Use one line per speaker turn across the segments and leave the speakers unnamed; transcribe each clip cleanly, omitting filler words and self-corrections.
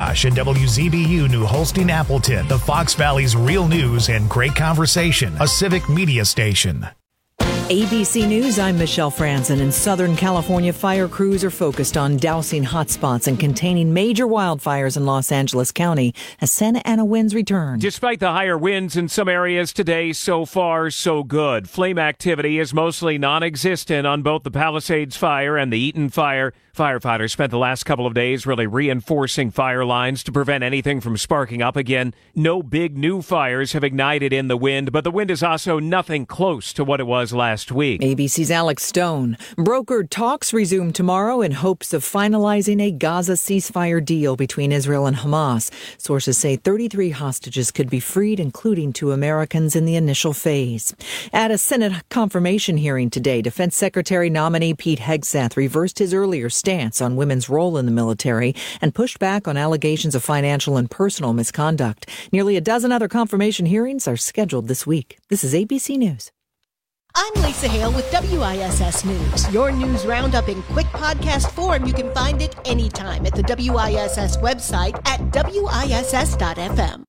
McIntosh and WZBU New Holstein Appleton, the Fox Valley's real news and great conversation, a civic media station.
ABC News, I'm Michelle Franzen. In Southern California, fire crews are focused on dousing hotspots and containing major wildfires in Los Angeles County as Santa Ana winds return.
Despite the higher winds in some areas today, so far, so good. Flame activity is mostly non-existent on both the Palisades fire and the Eaton fire. Firefighters spent the last couple of days really reinforcing fire lines to prevent anything from sparking up again. No big new fires have ignited in the wind, but the wind is also nothing close to what it was last week.
ABC's Alex Stone. Brokered talks resume tomorrow in hopes of finalizing a Gaza ceasefire deal between Israel and Hamas. Sources say 33 hostages could be freed, including 2 Americans in the initial phase. At a Senate confirmation hearing today, Defense Secretary nominee Pete Hegseth reversed his earlier stance on women's role in the military and pushed back on allegations of financial and personal misconduct. Nearly a dozen other confirmation hearings are scheduled this week. This is ABC News.
I'm Lisa Hale with WISS News. Your news roundup in quick podcast form. You can find it anytime at the WISS website at WISS.FM.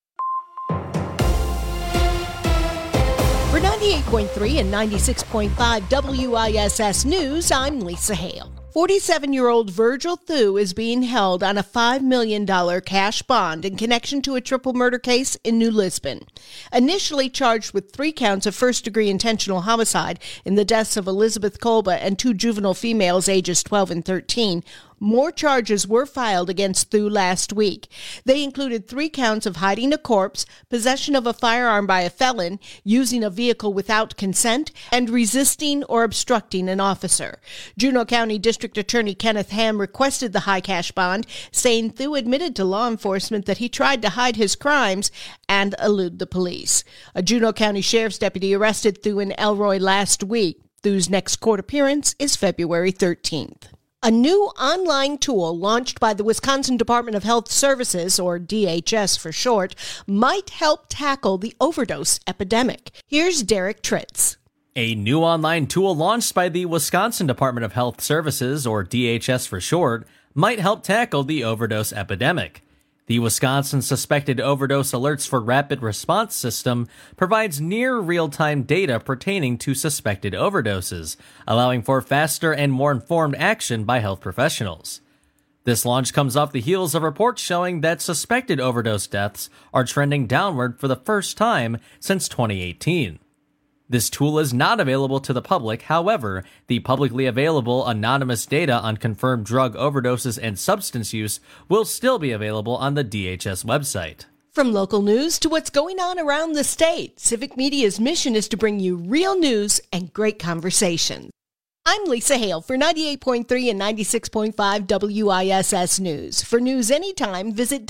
For 98.3 and 96.5 WISS News, I'm Lisa Hale. 47-year-old Virgil Thu is being held on a $5 million cash bond in connection to a triple murder case in New Lisbon. Initially charged with 3 counts of first-degree intentional homicide in the deaths of Elizabeth Kolba and 2 juvenile females ages 12 and 13, more charges were filed against Thu last week. They included 3 counts of hiding a corpse, possession of a firearm by a felon, using a vehicle without consent, and resisting or obstructing an officer. Juneau County District Attorney Kenneth Ham requested the high cash bond, saying Thu admitted to law enforcement that he tried to hide his crimes and elude the police. A Juneau County Sheriff's deputy arrested Thu in Elroy last week. Thu's next court appearance is February 13th. A new online tool launched by the Wisconsin Department of Health Services, or DHS for short, might help tackle the overdose epidemic. Here's Derek Tritz.
A new online tool launched by the Wisconsin Department of Health Services, or DHS for short, might help tackle the overdose epidemic. The Wisconsin Suspected Overdose Alerts for Rapid Response System provides near real-time data pertaining to suspected overdoses, allowing for faster and more informed action by health professionals. This launch comes off the heels of reports showing that suspected overdose deaths are trending downward for the first time since 2018. This tool is not available to the public. However, the publicly available anonymous data on confirmed drug overdoses and substance use will still be available on the DHS website.
From local news to what's going on around the state, Civic Media's mission is to bring you real news and great conversations. I'm Lisa Hale for 98.3 and 96.5 WISS News. For news anytime, visit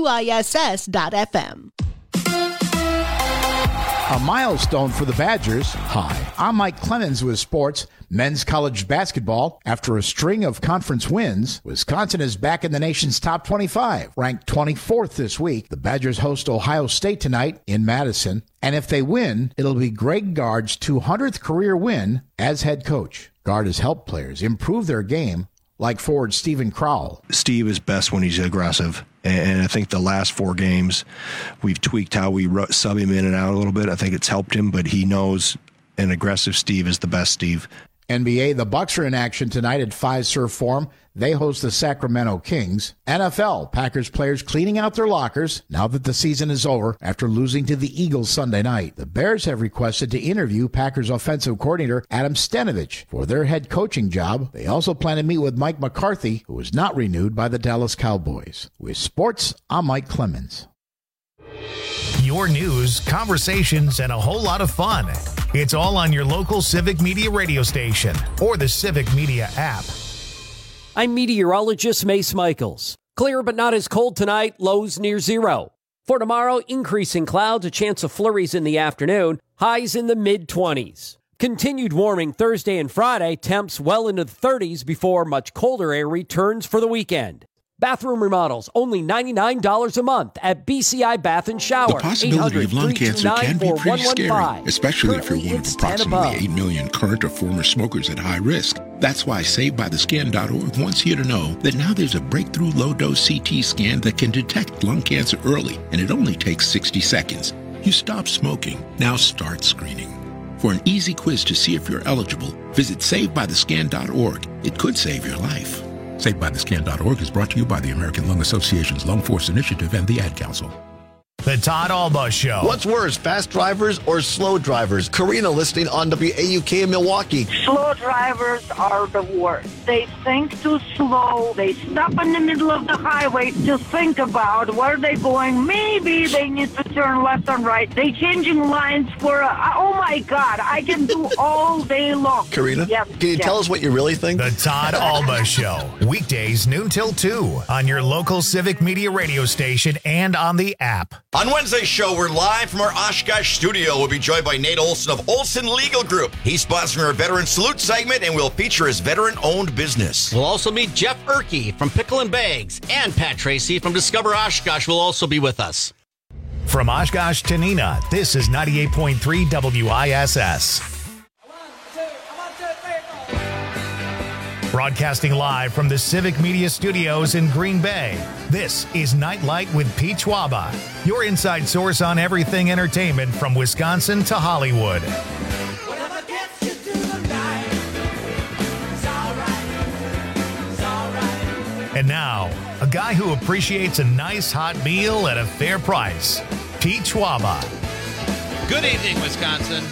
WISS.FM.
A milestone for the Badgers. Hi, I'm Mike Clemens with sports. Men's college basketball. After a string of conference wins, Wisconsin is back in the nation's top 25, ranked 24th this week. The Badgers host Ohio State tonight in Madison, and if they win, it'll be Greg Gard's 200th career win as head coach. Gard has helped players improve their game, like forward Steven Crowell.
Steve is best when he's aggressive. And I think the last 4 games, we've tweaked how we sub him in and out a little bit. I think it's helped him, but he knows an aggressive Steve is the best Steve.
NBA, the Bucks are in action tonight at Fiserv Forum. They host the Sacramento Kings. NFL, Packers players cleaning out their lockers now that the season is over after losing to the Eagles Sunday night. The Bears have requested to interview Packers offensive coordinator Adam Stenavich for their head coaching job. They also plan to meet with Mike McCarthy, who was not renewed by the Dallas Cowboys. With sports, I'm Mike Clemens.
Your news, conversations, and a whole lot of fun. It's all on your local Civic Media radio station or the Civic Media app.
I'm meteorologist Mace Michaels. Clear but not as cold tonight, lows near 0. For tomorrow, increasing clouds, a chance of flurries in the afternoon, highs in the mid-20s. Continued warming Thursday and Friday, temps well into the 30s before much colder air returns for the weekend. Bathroom remodels, only $99 a month at BCI Bath and Shower.
The possibility of lung cancer can be pretty scary, especially if you're one of approximately 8 million current or former smokers at high risk. That's why SaveByTheScan.org wants you to know that now there's a breakthrough low-dose CT scan that can detect lung cancer early, and it only takes 60 seconds. You stop smoking, now start screening. For an easy quiz to see if you're eligible, visit SaveByTheScan.org. It could save your life. SaveByTheScan.org is brought to you by the American Lung Association's Lung Force Initiative and the Ad Council.
The Todd Alba Show.
What's worse, fast drivers or slow drivers? Karina listening on WAUK in Milwaukee.
Slow drivers are the worst. They think too slow. They stop in the middle of the highway to think about where they're going. Maybe they need to turn left and right. They changing lines for oh my God, I can do all day long.
Karina,
yes,
can you tell us what you really think?
The Todd Alba Show. Weekdays noon till 2 on your local Civic Media radio station and on the app.
On Wednesday's show, we're live from our Oshkosh studio. We'll be joined by Nate Olson of Olson Legal Group. He's sponsoring our Veteran Salute segment, and we'll feature his veteran-owned business.
We'll also meet Jeff Erkey from Pickle and Bags, and Pat Tracy from Discover Oshkosh will also be with us.
From Oshkosh to Neenah, this is 98.3 WISS. Broadcasting live from the Civic Media Studios in Green Bay, this is Nightlight with Pete Schwaba, your inside source on everything entertainment from Wisconsin to Hollywood. And now, a guy who appreciates a nice hot meal at a fair price, Pete Schwaba.
Good evening, Wisconsin.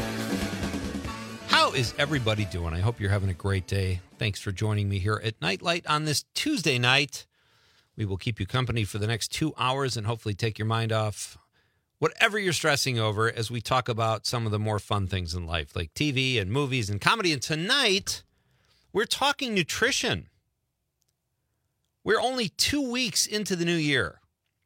How is everybody doing? I hope you're having a great day. Thanks for joining me here at Nightlight on this Tuesday night. We will keep you company for the next 2 hours and hopefully take your mind off whatever you're stressing over as we talk about some of the more fun things in life, like TV and movies and comedy. And tonight, we're talking nutrition. We're only 2 weeks into the new year.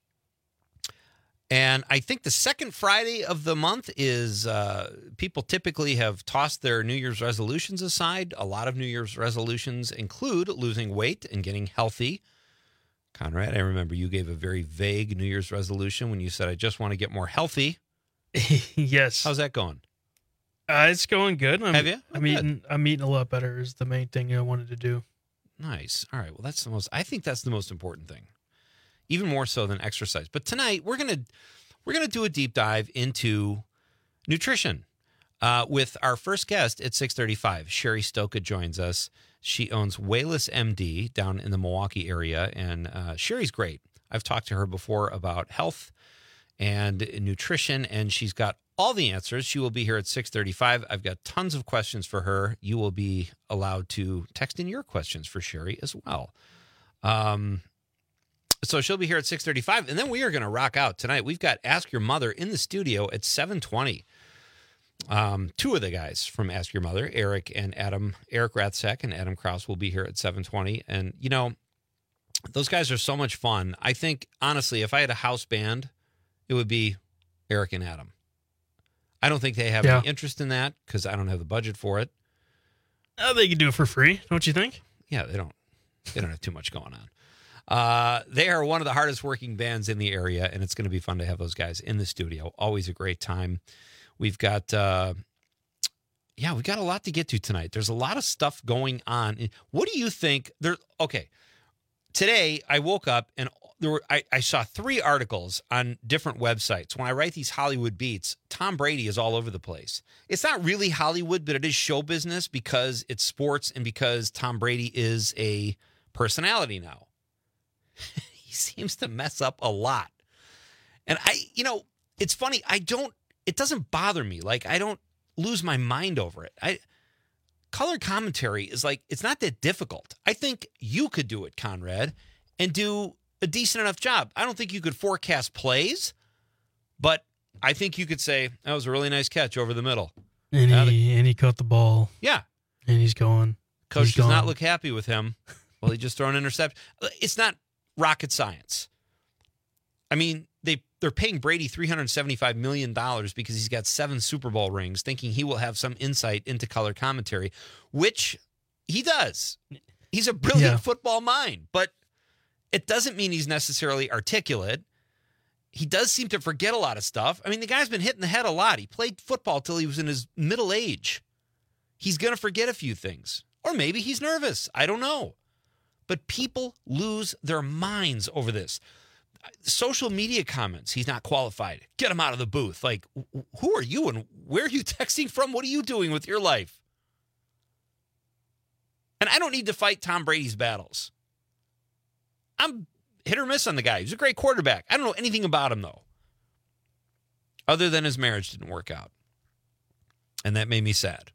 And I think the second Friday of the month is people typically have tossed their New Year's resolutions aside. A lot of New Year's resolutions include losing weight and getting healthy. Conrad, I remember you gave a very vague New Year's resolution when you said, I just want to get more healthy.
Yes.
How's that going?
It's going good.
Have you?
I'm eating a lot better is the main thing I wanted to do.
Nice. All right. Well, I think that's the most important thing. Even more so than exercise. But tonight we're gonna do a deep dive into nutrition with our first guest at 6:35. Sherry Stoka joins us. She owns Wayless MD down in the Milwaukee area, and Sherry's great. I've talked to her before about health and nutrition, and she's got all the answers. She will be here at 6:35. I've got tons of questions for her. You will be allowed to text in your questions for Sherry as well. So she'll be here at 6:35, and then we are going to rock out tonight. We've got Ask Your Mother in the studio at 7:20. Two of the guys from Ask Your Mother, Eric Rathsack and Adam Krause, will be here at 7:20. And, you know, those guys are so much fun. I think, honestly, if I had a house band, it would be Eric and Adam. I don't think they have any interest in that because I don't have the budget for it.
They can do it for free, don't you think?
Yeah, they don't have too much going on. They are one of the hardest working bands in the area, and it's going to be fun to have those guys in the studio. Always a great time. We've got, we got a lot to get to tonight. There's a lot of stuff going on. What do you think? Today I woke up and I saw 3 articles on different websites. When I write these Hollywood beats, Tom Brady is all over the place. It's not really Hollywood, but it is show business because it's sports and because Tom Brady is a personality now. He seems to mess up a lot. And it's funny. It doesn't bother me. Like, I don't lose my mind over it. Color commentary is like, it's not that difficult. I think you could do it, Conrad, and do a decent enough job. I don't think you could forecast plays, but I think you could say, that was a really nice catch over the middle.
And he caught the ball.
Yeah.
And he's going.
Coach does not look happy with him. Well, he just threw an interception. It's not rocket science. I mean, they're paying Brady $375 million because he's got 7 Super Bowl rings, thinking he will have some insight into color commentary, which he does. He's a brilliant football mind, but It doesn't mean he's necessarily articulate. He does seem to forget a lot of stuff. I mean, the guy's been hit in the head a lot. He played football till he was in his middle age. He's going to forget a few things. Or maybe he's nervous. I don't know. But people lose their minds over this. Social media comments, he's not qualified. Get him out of the booth. Like, who are you and where are you texting from? What are you doing with your life? And I don't need to fight Tom Brady's battles. I'm hit or miss on the guy. He's a great quarterback. I don't know anything about him, though, other than his marriage didn't work out. And that made me sad.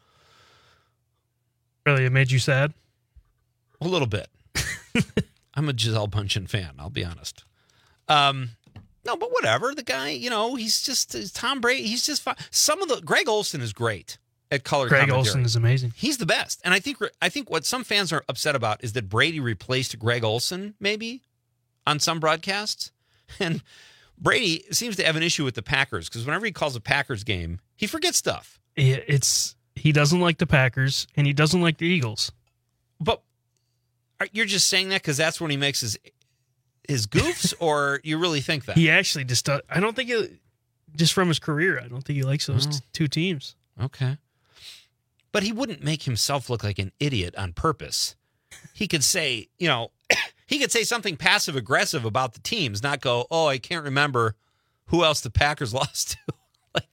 Really? It made you sad?
A little bit. I'm a Gisele Bundchen fan, I'll be honest. No, but whatever. The guy, he's Tom Brady. He's just fine. Greg Olsen is great at color commentary.
Greg Olsen is amazing.
He's the best. And I think what some fans are upset about is that Brady replaced Greg Olsen, maybe, on some broadcasts. And Brady seems to have an issue with the Packers because whenever he calls a Packers game, he forgets stuff.
Yeah, he doesn't like the Packers, and he doesn't like the Eagles.
But you're just saying that because that's when he makes his goofs, or you really think that?
He actually just does. I don't think just from his career, I don't think he likes those two teams.
Okay. But he wouldn't make himself look like an idiot on purpose. He could say, he could say something passive-aggressive about the teams, not go, oh, I can't remember who else the Packers lost to.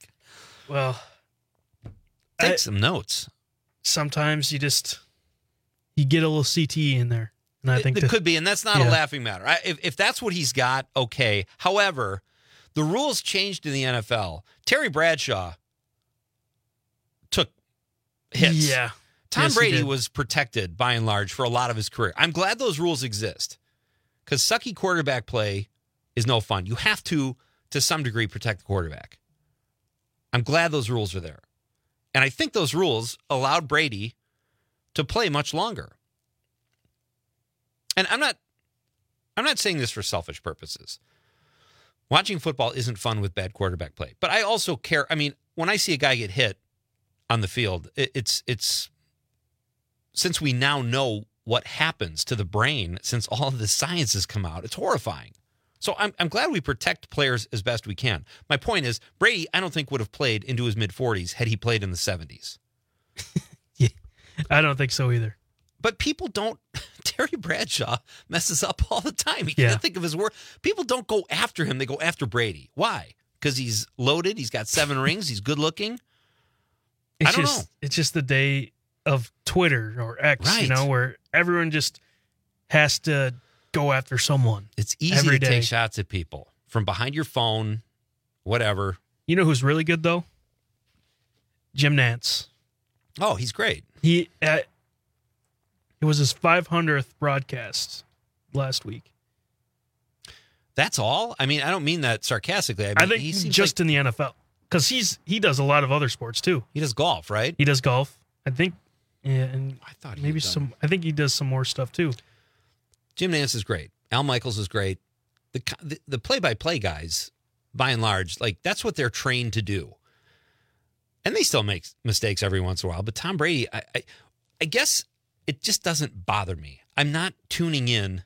Take some notes.
Sometimes you get a little CTE in there. And I think
it could be, and that's not a laughing matter. If that's what he's got, okay. However, the rules changed in the NFL. Terry Bradshaw took hits.
Yeah.
Tom Brady was protected by and large for a lot of his career. I'm glad those rules exist because sucky quarterback play is no fun. You have to some degree, protect the quarterback. I'm glad those rules are there. And I think those rules allowed Brady to play much longer. And I'm not saying this for selfish purposes. Watching football isn't fun with bad quarterback play. But I also care. I mean, when I see a guy get hit on the field, it's since we now know what happens to the brain, since all of the science has come out, it's horrifying. So I'm glad we protect players as best we can. My point is, Brady, I don't think would have played into his mid-40s had he played in the 70s.
Yeah, I don't think so either.
But people don't. Terry Bradshaw messes up all the time. He can't think of his word. People don't go after him. They go after Brady. Why? Because he's loaded. He's got 7 rings. He's good looking. I don't know.
It's just the day of Twitter or X,
right,
where everyone just has to go after someone.
It's easy to take shots at people from behind your phone, whatever.
You know who's really good, though? Jim Nantz.
Oh, he's great.
It was his 500th broadcast last week.
That's all? I mean, I don't mean that sarcastically.
I think just in the NFL. Because he does a lot of other sports, too.
He does golf, right?
He does golf. I think, and
I thought
maybe I think he does some more stuff, too.
Jim Nantz is great. Al Michaels is great. The play-by-play guys, by and large, like that's what they're trained to do. And they still make mistakes every once in a while. But Tom Brady, I guess it just doesn't bother me. I'm not tuning in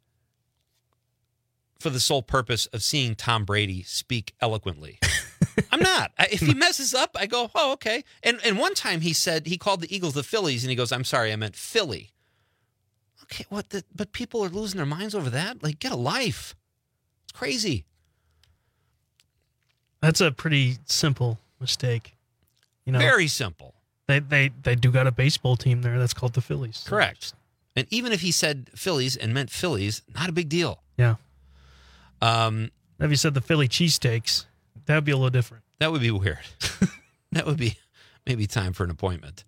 for the sole purpose of seeing Tom Brady speak eloquently. I'm not. If he messes up, I go, oh, okay. And one time he called the Eagles the Phillies, and he goes, I'm sorry, I meant Philly. Okay, but people are losing their minds over that? Like, get a life. It's crazy.
That's a pretty simple mistake.
Very simple.
They do got a baseball team there that's called the Phillies.
Correct. And even if he said Phillies and meant Phillies, not a big deal.
Yeah. If he said the Philly cheesesteaks, that would be a little different.
That would be weird. That would be maybe time for an appointment.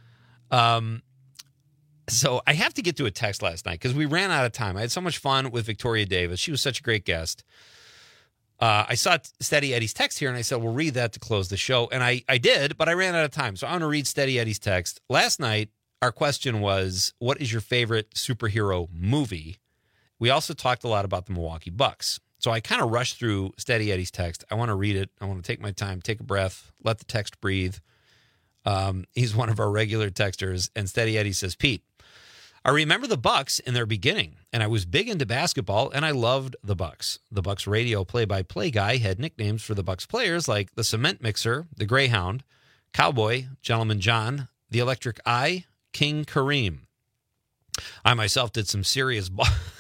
So I have to get to a text last night because we ran out of time. I had so much fun with Victoria Davis. She was such a great guest. I saw Steady Eddie's text here, and I said, we'll read that to close the show. And I did, but I ran out of time. So I'm going to read Steady Eddie's text. Last night, our question was, what is your favorite superhero movie? We also talked a lot about the Milwaukee Bucks. So I kind of rushed through Steady Eddie's text. I want to read it. I want to take my time, take a breath, let the text breathe. He's one of our regular texters. And Steady Eddie says, Pete, I remember the Bucks in their beginning, and I was big into basketball, and I loved the Bucks. The Bucks radio play-by-play guy had nicknames for the Bucks players like the Cement Mixer, the Greyhound, Cowboy, Gentleman John, the Electric Eye, King Kareem. I myself did some serious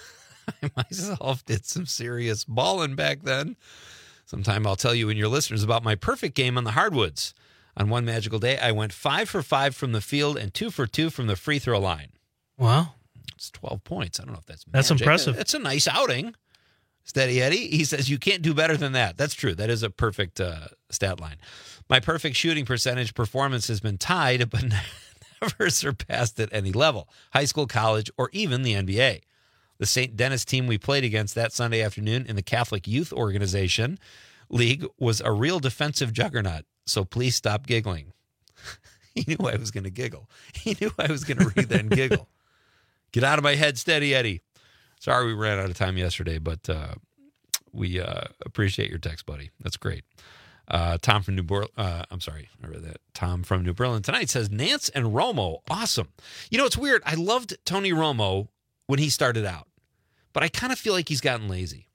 balling back then. Sometime I'll tell you and your listeners about my perfect game on the hardwoods. On one magical day, I went 5 for 5 from the field and 2 for 2 from the free throw line.
Wow.
It's 12 points. I don't know if that's
impressive.
It's a nice outing. Steady Eddie, he says, you can't do better than that. That's true. That is a perfect stat line. My perfect shooting percentage performance has been tied, but never surpassed at any level, high school, college, or even the NBA. The St. Denis team we played against that Sunday afternoon in the Catholic Youth Organization League was a real defensive juggernaut, so please stop giggling. He knew I was going to giggle. He knew I was going to read that and giggle. Get out of my head, Steady Eddie. Sorry we ran out of time yesterday, but we appreciate your text, buddy. That's great. Tom from New Berlin. I'm sorry, I read that. Tom from New Berlin tonight says Nance and Romo, awesome. You know, it's weird. I loved Tony Romo when he started out, but I kind of feel like he's gotten lazy.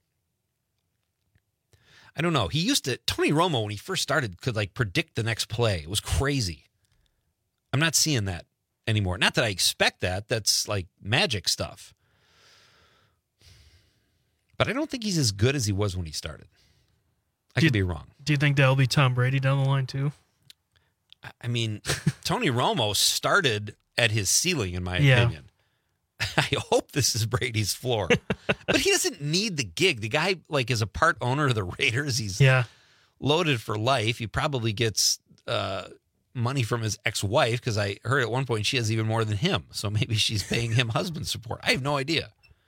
I don't know. Tony Romo, when he first started, could like predict the next play. It was crazy. I'm not seeing that anymore. Not that I expect that. That's like magic stuff. But I don't think he's as good as he was when he started. I could be wrong.
Do you think that'll be Tom Brady down the line too?
I mean, Tony Romo started at his ceiling, in my opinion. I hope this is Brady's floor. But he doesn't need the gig. The guy, like, is a part owner of the Raiders. He's loaded for life. He probably gets money from his ex-wife, because I heard at one point she has even more than him. So maybe she's paying him husband support. I have no idea.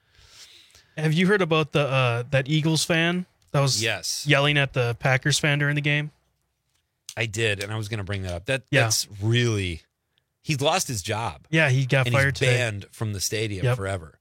Have you heard about the that Eagles fan that was yelling at the Packers fan during the game?
I did, and I was going to bring that up. That's really... He's lost his job.
Yeah, he got fired
today. He's banned from the stadium forever.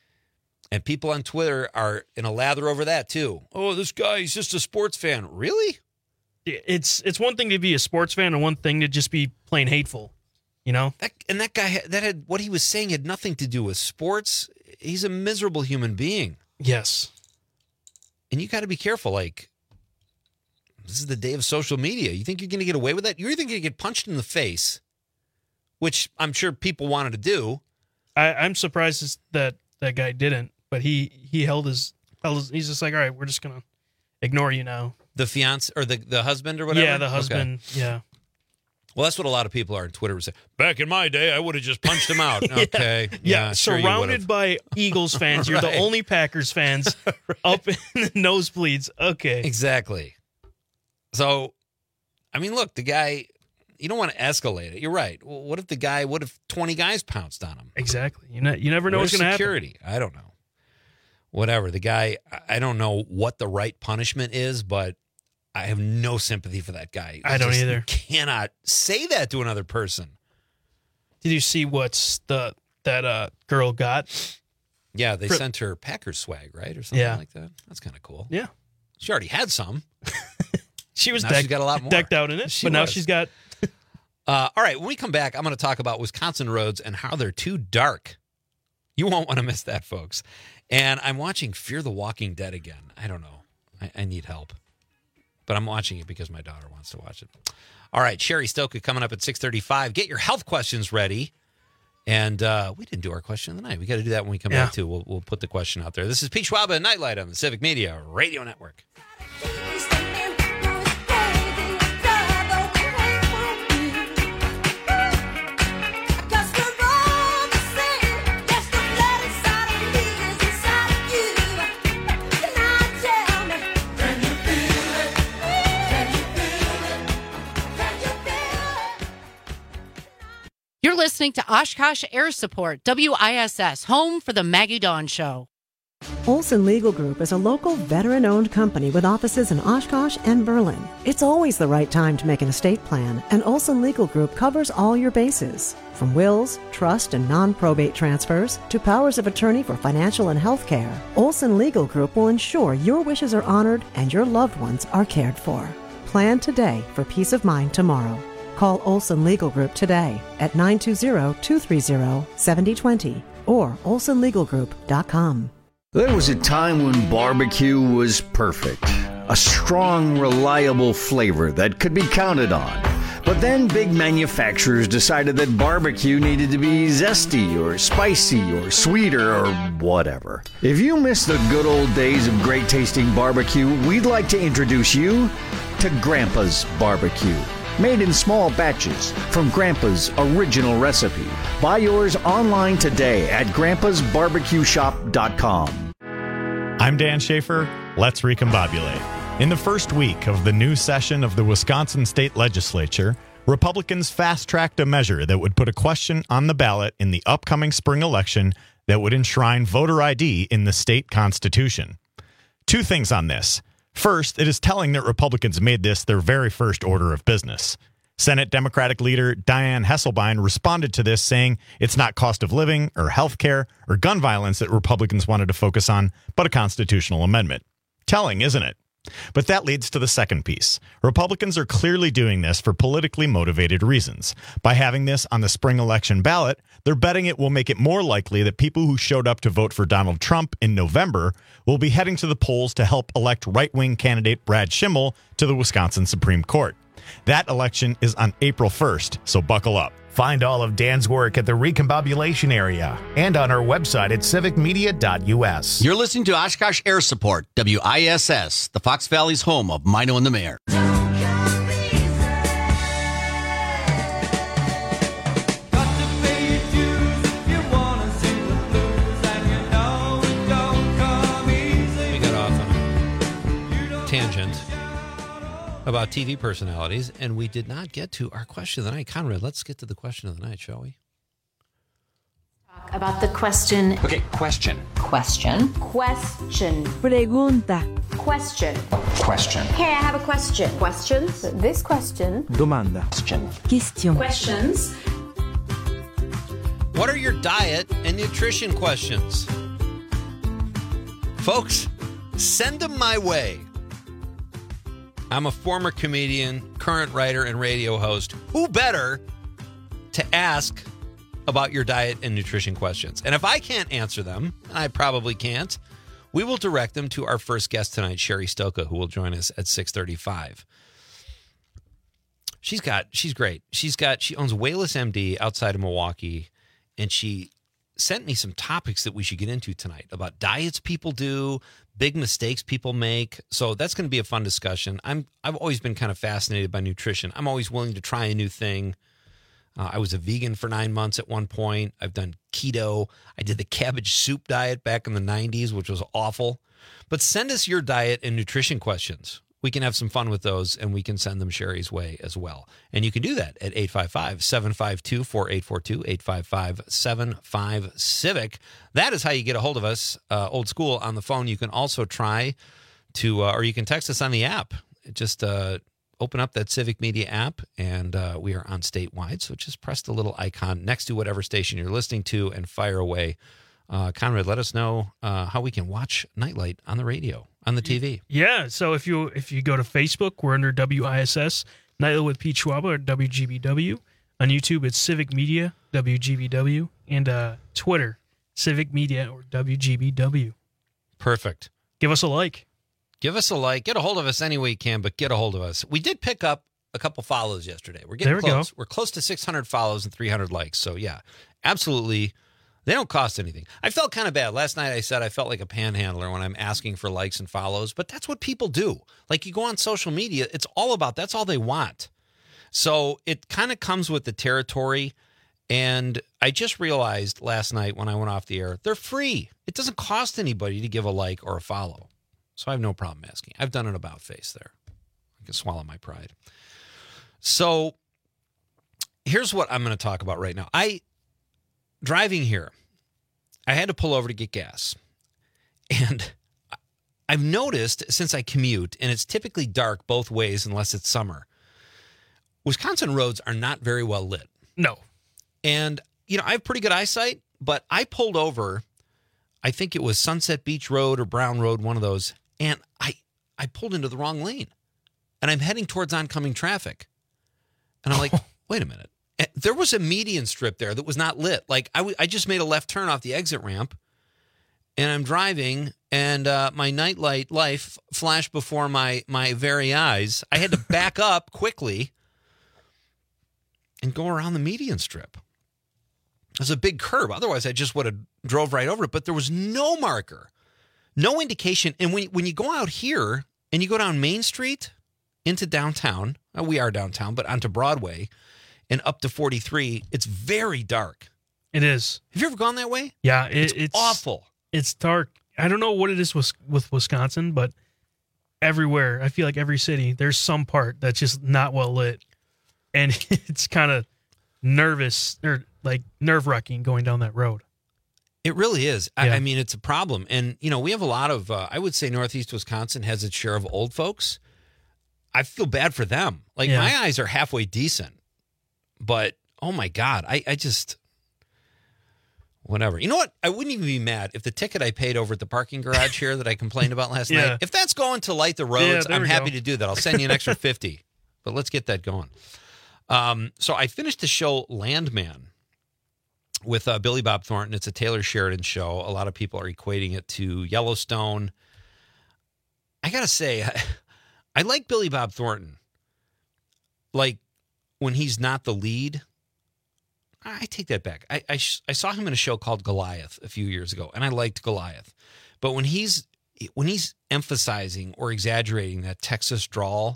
And people on Twitter are in a lather over that, too. Oh, this guy, he's just a sports fan. Really?
It's one thing to be a sports fan and one thing to just be plain hateful, you know?
That guy, what he was saying had nothing to do with sports. He's a miserable human being.
Yes.
And you got to be careful. Like, this is the day of social media. You think you're going to get away with that? You're either going to get punched in the face, which I'm sure people wanted to do.
I'm surprised that guy didn't, but he held his. He's just like, all right, we're just gonna ignore you now.
The fiance or the husband or whatever.
Yeah, the husband. Okay. Yeah.
Well, that's what a lot of people are on Twitter saying. Back in my day, I would have just punched him out. Okay.
Yeah.
Sure,
surrounded by Eagles fans, you're the only Packers fans up in the nosebleeds. Okay.
Exactly. So, I mean, look, the guy. You don't want to escalate it. You're right. Well, what if 20 guys pounced on him?
Exactly. You never know what's going to happen.
Security. I don't know. Whatever. The guy, I don't know what the right punishment is, but I have no sympathy for that guy.
I don't either.
You cannot say that to another person.
Did you see what's that girl got?
Yeah, they sent her Packers swag, right? Or something like that. That's kind of cool.
Yeah.
She already had some.
She was
she's got a lot more.
Decked out in it, now she's got...
all right, when we come back, I'm going to talk about Wisconsin roads and how they're too dark. You won't want to miss that, folks. And I'm watching Fear the Walking Dead again. I don't know. I need help. But I'm watching it because my daughter wants to watch it. All right, Sherry Stoka coming up at 6:35. Get your health questions ready. And we didn't do our question of the night. We got to do that when we come back, too. We'll put the question out there. This is Pete Schwab and Nightlight on the Civic Media Radio Network.
You're listening to Oshkosh Air Support, WISS, home for the Maggie Dawn Show.
Olson Legal Group is a local veteran-owned company with offices in Oshkosh and Berlin. It's always the right time to make an estate plan, and Olson Legal Group covers all your bases. From wills, trust, and non-probate transfers to powers of attorney for financial and health care, Olson Legal Group will ensure your wishes are honored and your loved ones are cared for. Plan today for peace of mind tomorrow. Call Olson Legal Group today at 920-230-7020 or olsonlegalgroup.com.
There was a time when barbecue was perfect. A strong, reliable flavor that could be counted on. But then big manufacturers decided that barbecue needed to be zesty or spicy or sweeter or whatever. If you miss the good old days of great tasting barbecue, we'd like to introduce you to Grandpa's Barbecue. Made in small batches from Grandpa's original recipe. Buy yours online today at grandpasbarbecueshop.com.
I'm Dan Schaefer. Let's recombobulate. In the first week of the new session of the Wisconsin State Legislature, Republicans fast-tracked a measure that would put a question on the ballot in the upcoming spring election that would enshrine voter ID in the state constitution. Two things on this. First, it is telling that Republicans made this their very first order of business. Senate Democratic leader Dianne Hesselbein responded to this saying it's not cost of living or health care or gun violence that Republicans wanted to focus on, but a constitutional amendment. Telling, isn't it? But that leads to the second piece. Republicans are clearly doing this for politically motivated reasons. By having this on the spring election ballot, they're betting it will make it more likely that people who showed up to vote for Donald Trump in November will be heading to the polls to help elect right-wing candidate Brad Schimmel to the Wisconsin Supreme Court. That election is on April 1st, so buckle up.
Find all of Dan's work at the Recombobulation Area and on our website at civicmedia.us.
You're listening to Oshkosh Air Support, WISS, the Fox Valley's home of Mino and the Mayor.
We got off on a tangent about TV personalities, and we did not get to our question of the night. Conrad, let's get to the question of the night, shall we?
Talk about the question.
Okay, question.
Question.
Pregunta.
Question.
Question.
Hey, I have a question. Questions? This question.
Domanda.
Question.
Questions.
What are your diet and nutrition questions? Folks, send them my way. I'm a former comedian, current writer, and radio host. Who better to ask about your diet and nutrition questions? And if I can't answer them, and I probably can't, we will direct them to our first guest tonight, Sherry Stoka, who will join us at 6:35. She's great. She owns Wayless MD outside of Milwaukee, and she sent me some topics that we should get into tonight about diets people do, big mistakes people make. So that's going to be a fun discussion. I've always been kind of fascinated by nutrition. I'm always willing to try a new thing. I was a vegan for 9 months at one point. I've done keto. I did the cabbage soup diet back in the 90s, which was awful. But send us your diet and nutrition questions. We can have some fun with those, and we can send them Sherry's way as well. And you can do that at 855-752-4842, 855-75-CIVIC. That is how you get a hold of us, old school, on the phone. You can also try to, or you can text us on the app. Just open up that Civic Media app, and we are on statewide. So just press the little icon next to whatever station you're listening to and fire away. Conrad, let us know how we can watch Nightlight on the radio, on the TV.
Yeah, so if you go to Facebook, we're under WISS, Nightlight with Pete Schwaba, or WGBW. On YouTube, it's Civic Media, WGBW, and Twitter, Civic Media or WGBW.
Perfect.
Give us a like.
Give us a like. Get a hold of us any way you can, but get a hold of us. We did pick up a couple follows yesterday. We're getting close. We're close to 600 follows and 300 likes. So, yeah, absolutely. They don't cost anything. I felt kind of bad. Last night I said I felt like a panhandler when I'm asking for likes and follows, but that's what people do. Like, you go on social media, it's all about, that's all they want. So it kind of comes with the territory. And I just realized last night when I went off the air, they're free. It doesn't cost anybody to give a like or a follow. So I have no problem asking. I've done an about face there. I can swallow my pride. So here's what I'm going to talk about right now. Driving here, I had to pull over to get gas. And I've noticed since I commute, and it's typically dark both ways unless it's summer, Wisconsin roads are not very well lit.
No.
And, I have pretty good eyesight, but I pulled over, I think it was Sunset Beach Road or Brown Road, one of those, and I pulled into the wrong lane. And I'm heading towards oncoming traffic. And I'm like, wait a minute. There was a median strip there that was not lit. Like I just made a left turn off the exit ramp, and I'm driving, and my nightlight life flashed before my very eyes. I had to back up quickly and go around the median strip. It was a big curb. Otherwise, I just would have drove right over it. But there was no marker, no indication. And when you go out here and you go down Main Street into downtown, we are downtown, but onto Broadway and up to 43, it's very dark.
It is.
Have you ever gone that way?
Yeah,
it's awful.
It's dark. I don't know what it is with Wisconsin, but everywhere, I feel like every city, there's some part that's just not well lit. And it's kind of nerve-wracking going down that road.
It really is.
Yeah.
I mean, it's a problem. And, we have a lot of, I would say Northeast Wisconsin has its share of old folks. I feel bad for them. Like, my eyes are halfway decent. But, oh, my God, I just, whatever. You know what? I wouldn't even be mad if the ticket I paid over at the parking garage here that I complained about last night, if that's going to light the roads, I'm happy to do that. I'll send you an extra 50. But let's get that going. So I finished the show Landman with Billy Bob Thornton. It's a Taylor Sheridan show. A lot of people are equating it to Yellowstone. I got to say, I like Billy Bob Thornton. Like, when he's not the lead, I take that back. I saw him in a show called Goliath a few years ago, and I liked Goliath. But when he's emphasizing or exaggerating that Texas drawl,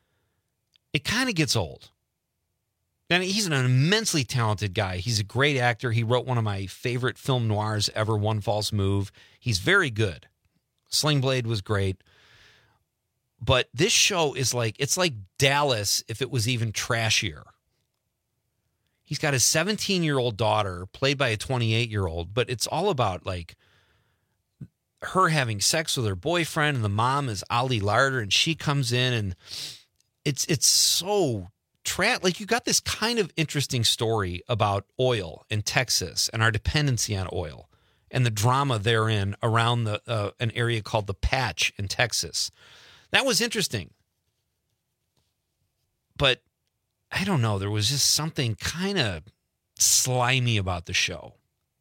it kind of gets old. And he's an immensely talented guy. He's a great actor. He wrote one of my favorite film noirs ever, One False Move. He's very good. Sling Blade was great. But this show is it's like Dallas if it was even trashier. He's got his 17-year-old daughter played by a 28-year-old, but it's all about her having sex with her boyfriend, and the mom is Ali Larder, and she comes in, and it's so you got this kind of interesting story about oil in Texas and our dependency on oil and the drama therein around an area called the Patch in Texas. That was interesting. But I don't know. There was just something kind of slimy about the show.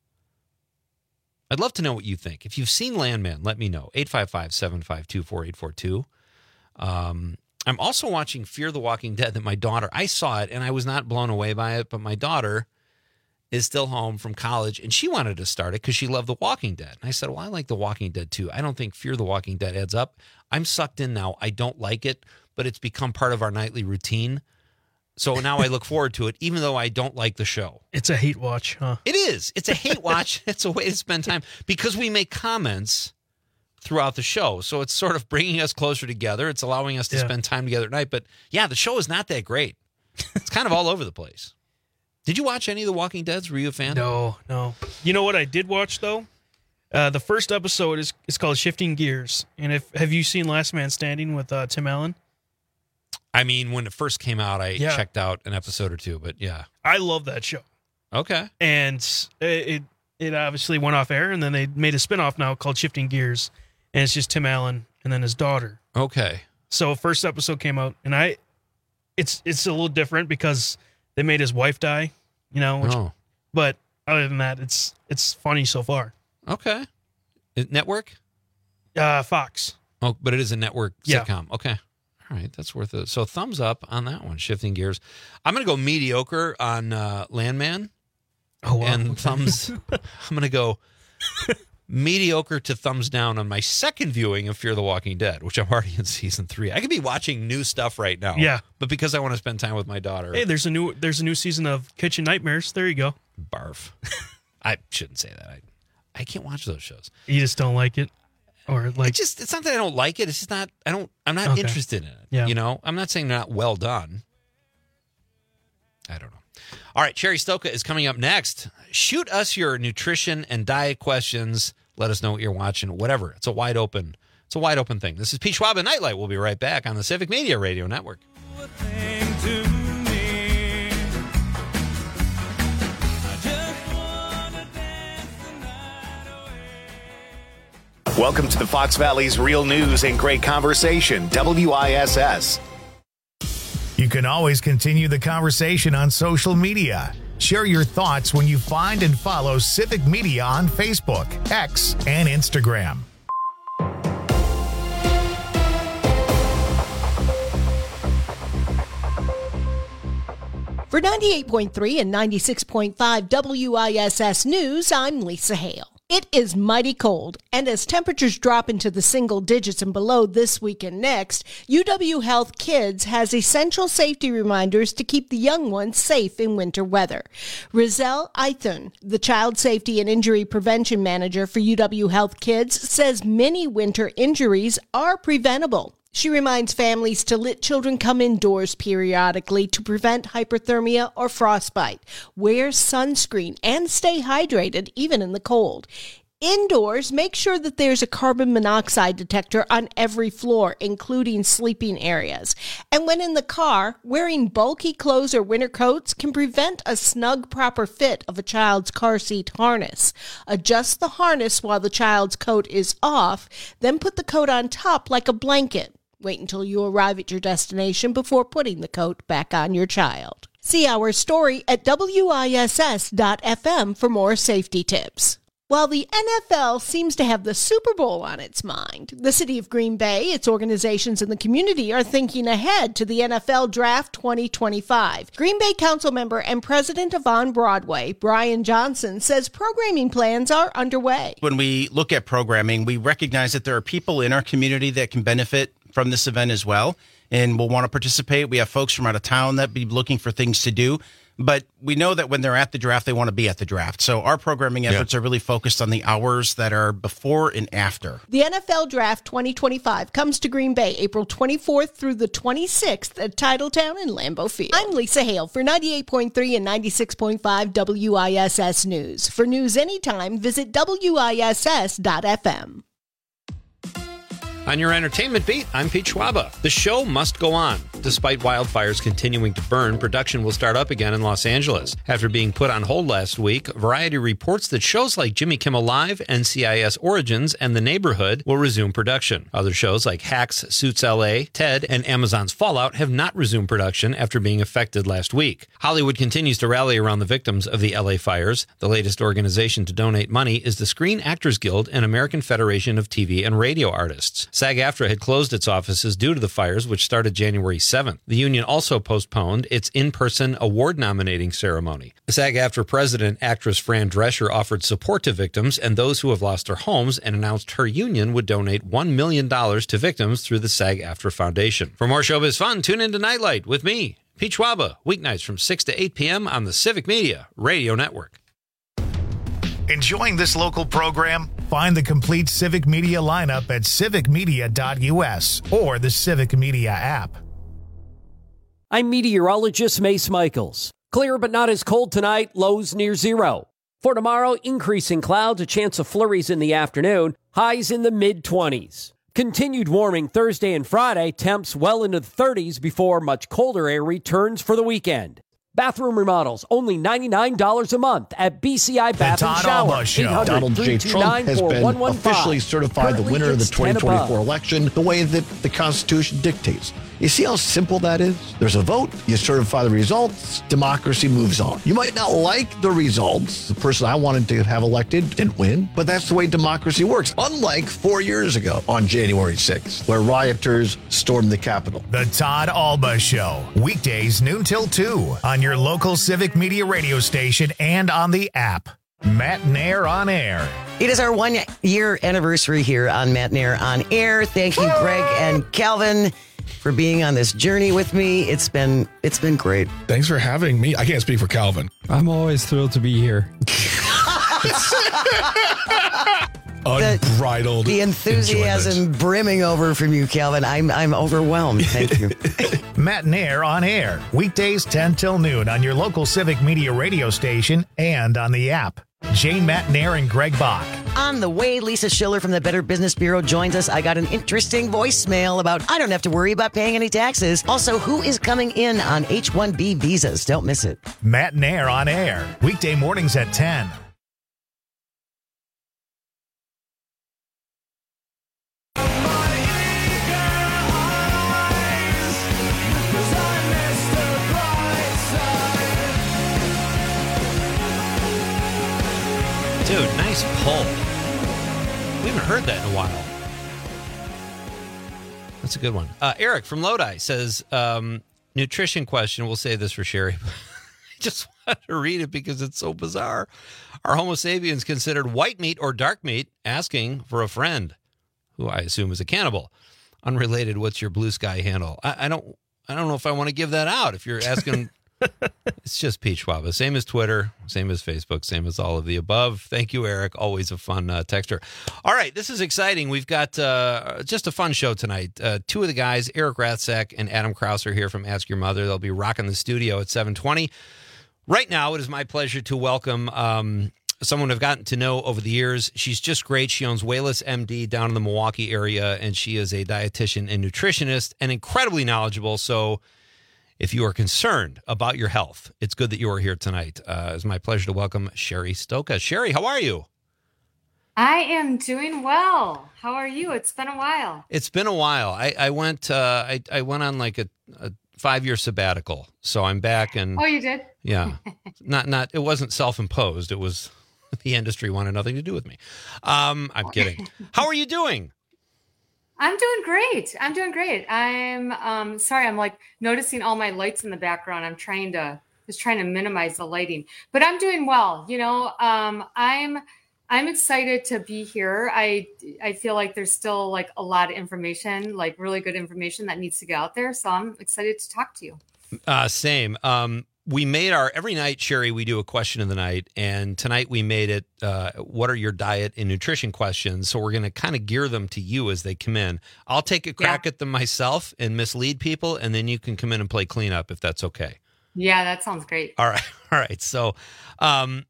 I'd love to know what you think. If you've seen Landman, let me know. 855-752-4842. I'm also watching Fear the Walking Dead that my daughter, I saw it and I was not blown away by it, but my daughter is still home from college and she wanted to start it because she loved The Walking Dead. And I said, well, I like The Walking Dead too. I don't think Fear the Walking Dead adds up. I'm sucked in now. I don't like it, but it's become part of our nightly routine. So now I look forward to it, even though I don't like the show.
It's a hate watch, huh?
It is. It's a hate watch. It's a way to spend time because we make comments throughout the show. So it's sort of bringing us closer together. It's allowing us to spend time together at night. But yeah, the show is not that great. It's kind of all over the place. Did you watch any of The Walking Deads? Were you a fan?
No. You know what I did watch, though? The first episode is called Shifting Gears. And have you seen Last Man Standing with Tim Allen?
I mean, when it first came out, I checked out an episode or two, but yeah.
I love that show.
Okay.
And it obviously went off air, and then they made a spinoff now called Shifting Gears, and it's just Tim Allen and then his daughter.
Okay.
So first episode came out, and it's a little different because they made his wife die, but other than that, it's funny so far.
Okay. Network?
Fox.
Oh, but it is a network sitcom.
Yeah.
Okay. All right, that's worth it. So thumbs up on that one, Shifting Gears. I'm going to go mediocre on Landman.
Oh, wow.
And thumbs, I'm going to go mediocre to thumbs down on my second viewing of Fear the Walking Dead, which I'm already in season 3. I could be watching new stuff right now.
Yeah.
But because I want to spend time with my daughter.
Hey, there's a new season of Kitchen Nightmares. There you go.
Barf. I shouldn't say that. I can't watch those shows.
You just don't like it? Or like
it's not that I don't like it. It's just not I'm not interested in it.
Yeah.
I'm not saying they're not well done. I don't know. All right, Cherry Stoka is coming up next. Shoot us your nutrition and diet questions. Let us know what you're watching. Whatever. It's a wide open thing. This is Pete Schwab and Nightlight. We'll be right back on the Civic Media Radio Network.
Welcome to the Fox Valley's Real News and Great Conversation, WISS. You You can always continue the conversation on social media. Share your thoughts when you find and follow Civic Media on Facebook, X, and Instagram.
For 98.3 and 96.5 WISS News, I'm Lisa Hale. It is mighty cold, and as temperatures drop into the single digits and below this week and next, UW Health Kids has essential safety reminders to keep the young ones safe in winter weather. Rizelle Eithun, the Child Safety and Injury Prevention Manager for UW Health Kids, says many winter injuries are preventable. She reminds families to let children come indoors periodically to prevent hyperthermia or frostbite. Wear sunscreen and stay hydrated even in the cold. Indoors, make sure that there's a carbon monoxide detector on every floor, including sleeping areas. And when in the car, wearing bulky clothes or winter coats can prevent a snug, proper fit of a child's car seat harness. Adjust the harness while the child's coat is off, then put the coat on top like a blanket. Wait until you arrive at your destination before putting the coat back on your child. See our story at WISS.FM for more safety tips. While the NFL seems to have the Super Bowl on its mind, the city of Green Bay, its organizations, and the community are thinking ahead to the NFL Draft 2025. Green Bay Council member and president of On Broadway, Brian Johnson, says programming plans are underway.
When we look at programming, we recognize that there are people in our community that can benefit from this event as well and will want to participate. We have folks from out of town that be looking for things to do. But we know that when they're at the draft, they want to be at the draft. So our programming efforts are really focused on the hours that are before and after.
The NFL Draft 2025 comes to Green Bay April 24th through the 26th at Titletown and Lambeau Field. I'm Lisa Hale for 98.3 and 96.5 WISS News. For news anytime, visit WISS.FM.
On your entertainment beat, I'm Pete Schwaba. The show must go on. Despite wildfires continuing to burn, production will start up again in Los Angeles. After being put on hold last week, Variety reports that shows like Jimmy Kimmel Live, NCIS Origins, and The Neighborhood will resume production. Other shows like Hacks, Suits LA, Ted, and Amazon's Fallout have not resumed production after being affected last week. Hollywood continues to rally around the victims of the LA fires. The latest organization to donate money is the Screen Actors Guild and American Federation of TV and Radio Artists. SAG-AFTRA had closed its offices due to the fires, which started January 7th. The union also postponed its in-person award-nominating ceremony. SAG-AFTRA president, actress Fran Drescher, offered support to victims and those who have lost their homes and announced her union would donate $1 million to victims through the SAG-AFTRA Foundation. For more showbiz fun, tune in to Nightlight with me, Pete Schwaba, weeknights from 6 to 8 p.m. on the Civic Media Radio Network.
Enjoying this local program? Find the complete Civic Media lineup at civicmedia.us or the Civic Media app.
I'm meteorologist Mace Michaels. Clear but not as cold tonight, lows near zero. For tomorrow, increasing clouds, a chance of flurries in the afternoon, highs in the mid-20s. Continued warming Thursday and Friday, temps well into the 30s before much colder air returns for the weekend. Bathroom remodels, only $99 a month at BCI Bath and Shower.
Donald J. Trump has been officially certified the winner of the 2024 election the way that the Constitution dictates. You see how simple that is? There's a vote, you certify the results, democracy moves on. You might not like the results. The person I wanted to have elected didn't win, but that's the way democracy works. Unlike 4 years ago on January 6th, where rioters stormed the Capitol.
The Todd Alba Show, weekdays noon till 2 on your local Civic Media radio station and on the app. Matt Nair on Air.
It is our 1 year anniversary here on Matt Nair on Air. Thank you, Greg and Calvin, for being on this journey with me. It's been great.
Thanks for having me. I can't speak for Calvin.
I'm always thrilled to be here.
Unbridled
the enthusiasm
enjoyment.
brimming over from you, Calvin. I'm overwhelmed. Thank you.
Matt Nair on Air, weekdays 10 till noon on your local Civic Media radio station and on the app. Jane Matt Nair and Greg Bach.
On the way, Lisa Schiller from the Better Business Bureau joins us. I got an interesting voicemail about I don't have to worry about paying any taxes. Also, who is coming in on H-1B visas? Don't miss it.
Matt Nair on Air, weekday mornings at 10.
Dude, nice pull. We haven't heard that in a while. That's a good one. Eric from Lodi says, nutrition question. We'll say this for Sherry. I just want to read it because it's so bizarre. Are Homo sapiens considered white meat or dark meat? Asking for a friend, who I assume is a cannibal. Unrelated, what's your Blue Sky handle? I don't know if I want to give that out. If you're asking, it's just Pete Schwab. Same as Twitter, same as Facebook, same as all of the above. Thank you, Eric. Always a fun texter. All right, this is exciting. We've got just a fun show tonight. Two of the guys, Eric Rathsack and Adam Krause, are here from Ask Your Mother. They'll be rocking the studio at 7:20. Right now, it is my pleasure to welcome someone I've gotten to know over the years. She's just great. She owns Wayless MD down in the Milwaukee area, and she is a dietitian and nutritionist and incredibly knowledgeable. So if you are concerned about your health, it's good that you are here tonight. It's my pleasure to welcome Sherry Stoka. Sherry, how are you?
I am doing well. How are you? It's been a while.
It's been a while. I went on like a 5-year sabbatical, so I'm back. And
oh, you did?
Yeah, not. It wasn't self-imposed. It was the industry wanted nothing to do with me. I'm kidding. How are you doing?
I'm doing great. I'm sorry. I'm like noticing all my lights in the background. I'm trying to minimize the lighting, but I'm doing well. You know, I'm excited to be here. I feel like there's still like a lot of information, like really good information that needs to get out there. So I'm excited to talk to you.
Same. We made every night, Sherry, we do a question of the night. And tonight we made it, what are your diet and nutrition questions? So we're going to kind of gear them to you as they come in. I'll take a crack at them myself and mislead people. And then you can come in and play cleanup if that's okay.
Yeah, that sounds great.
All right. So, how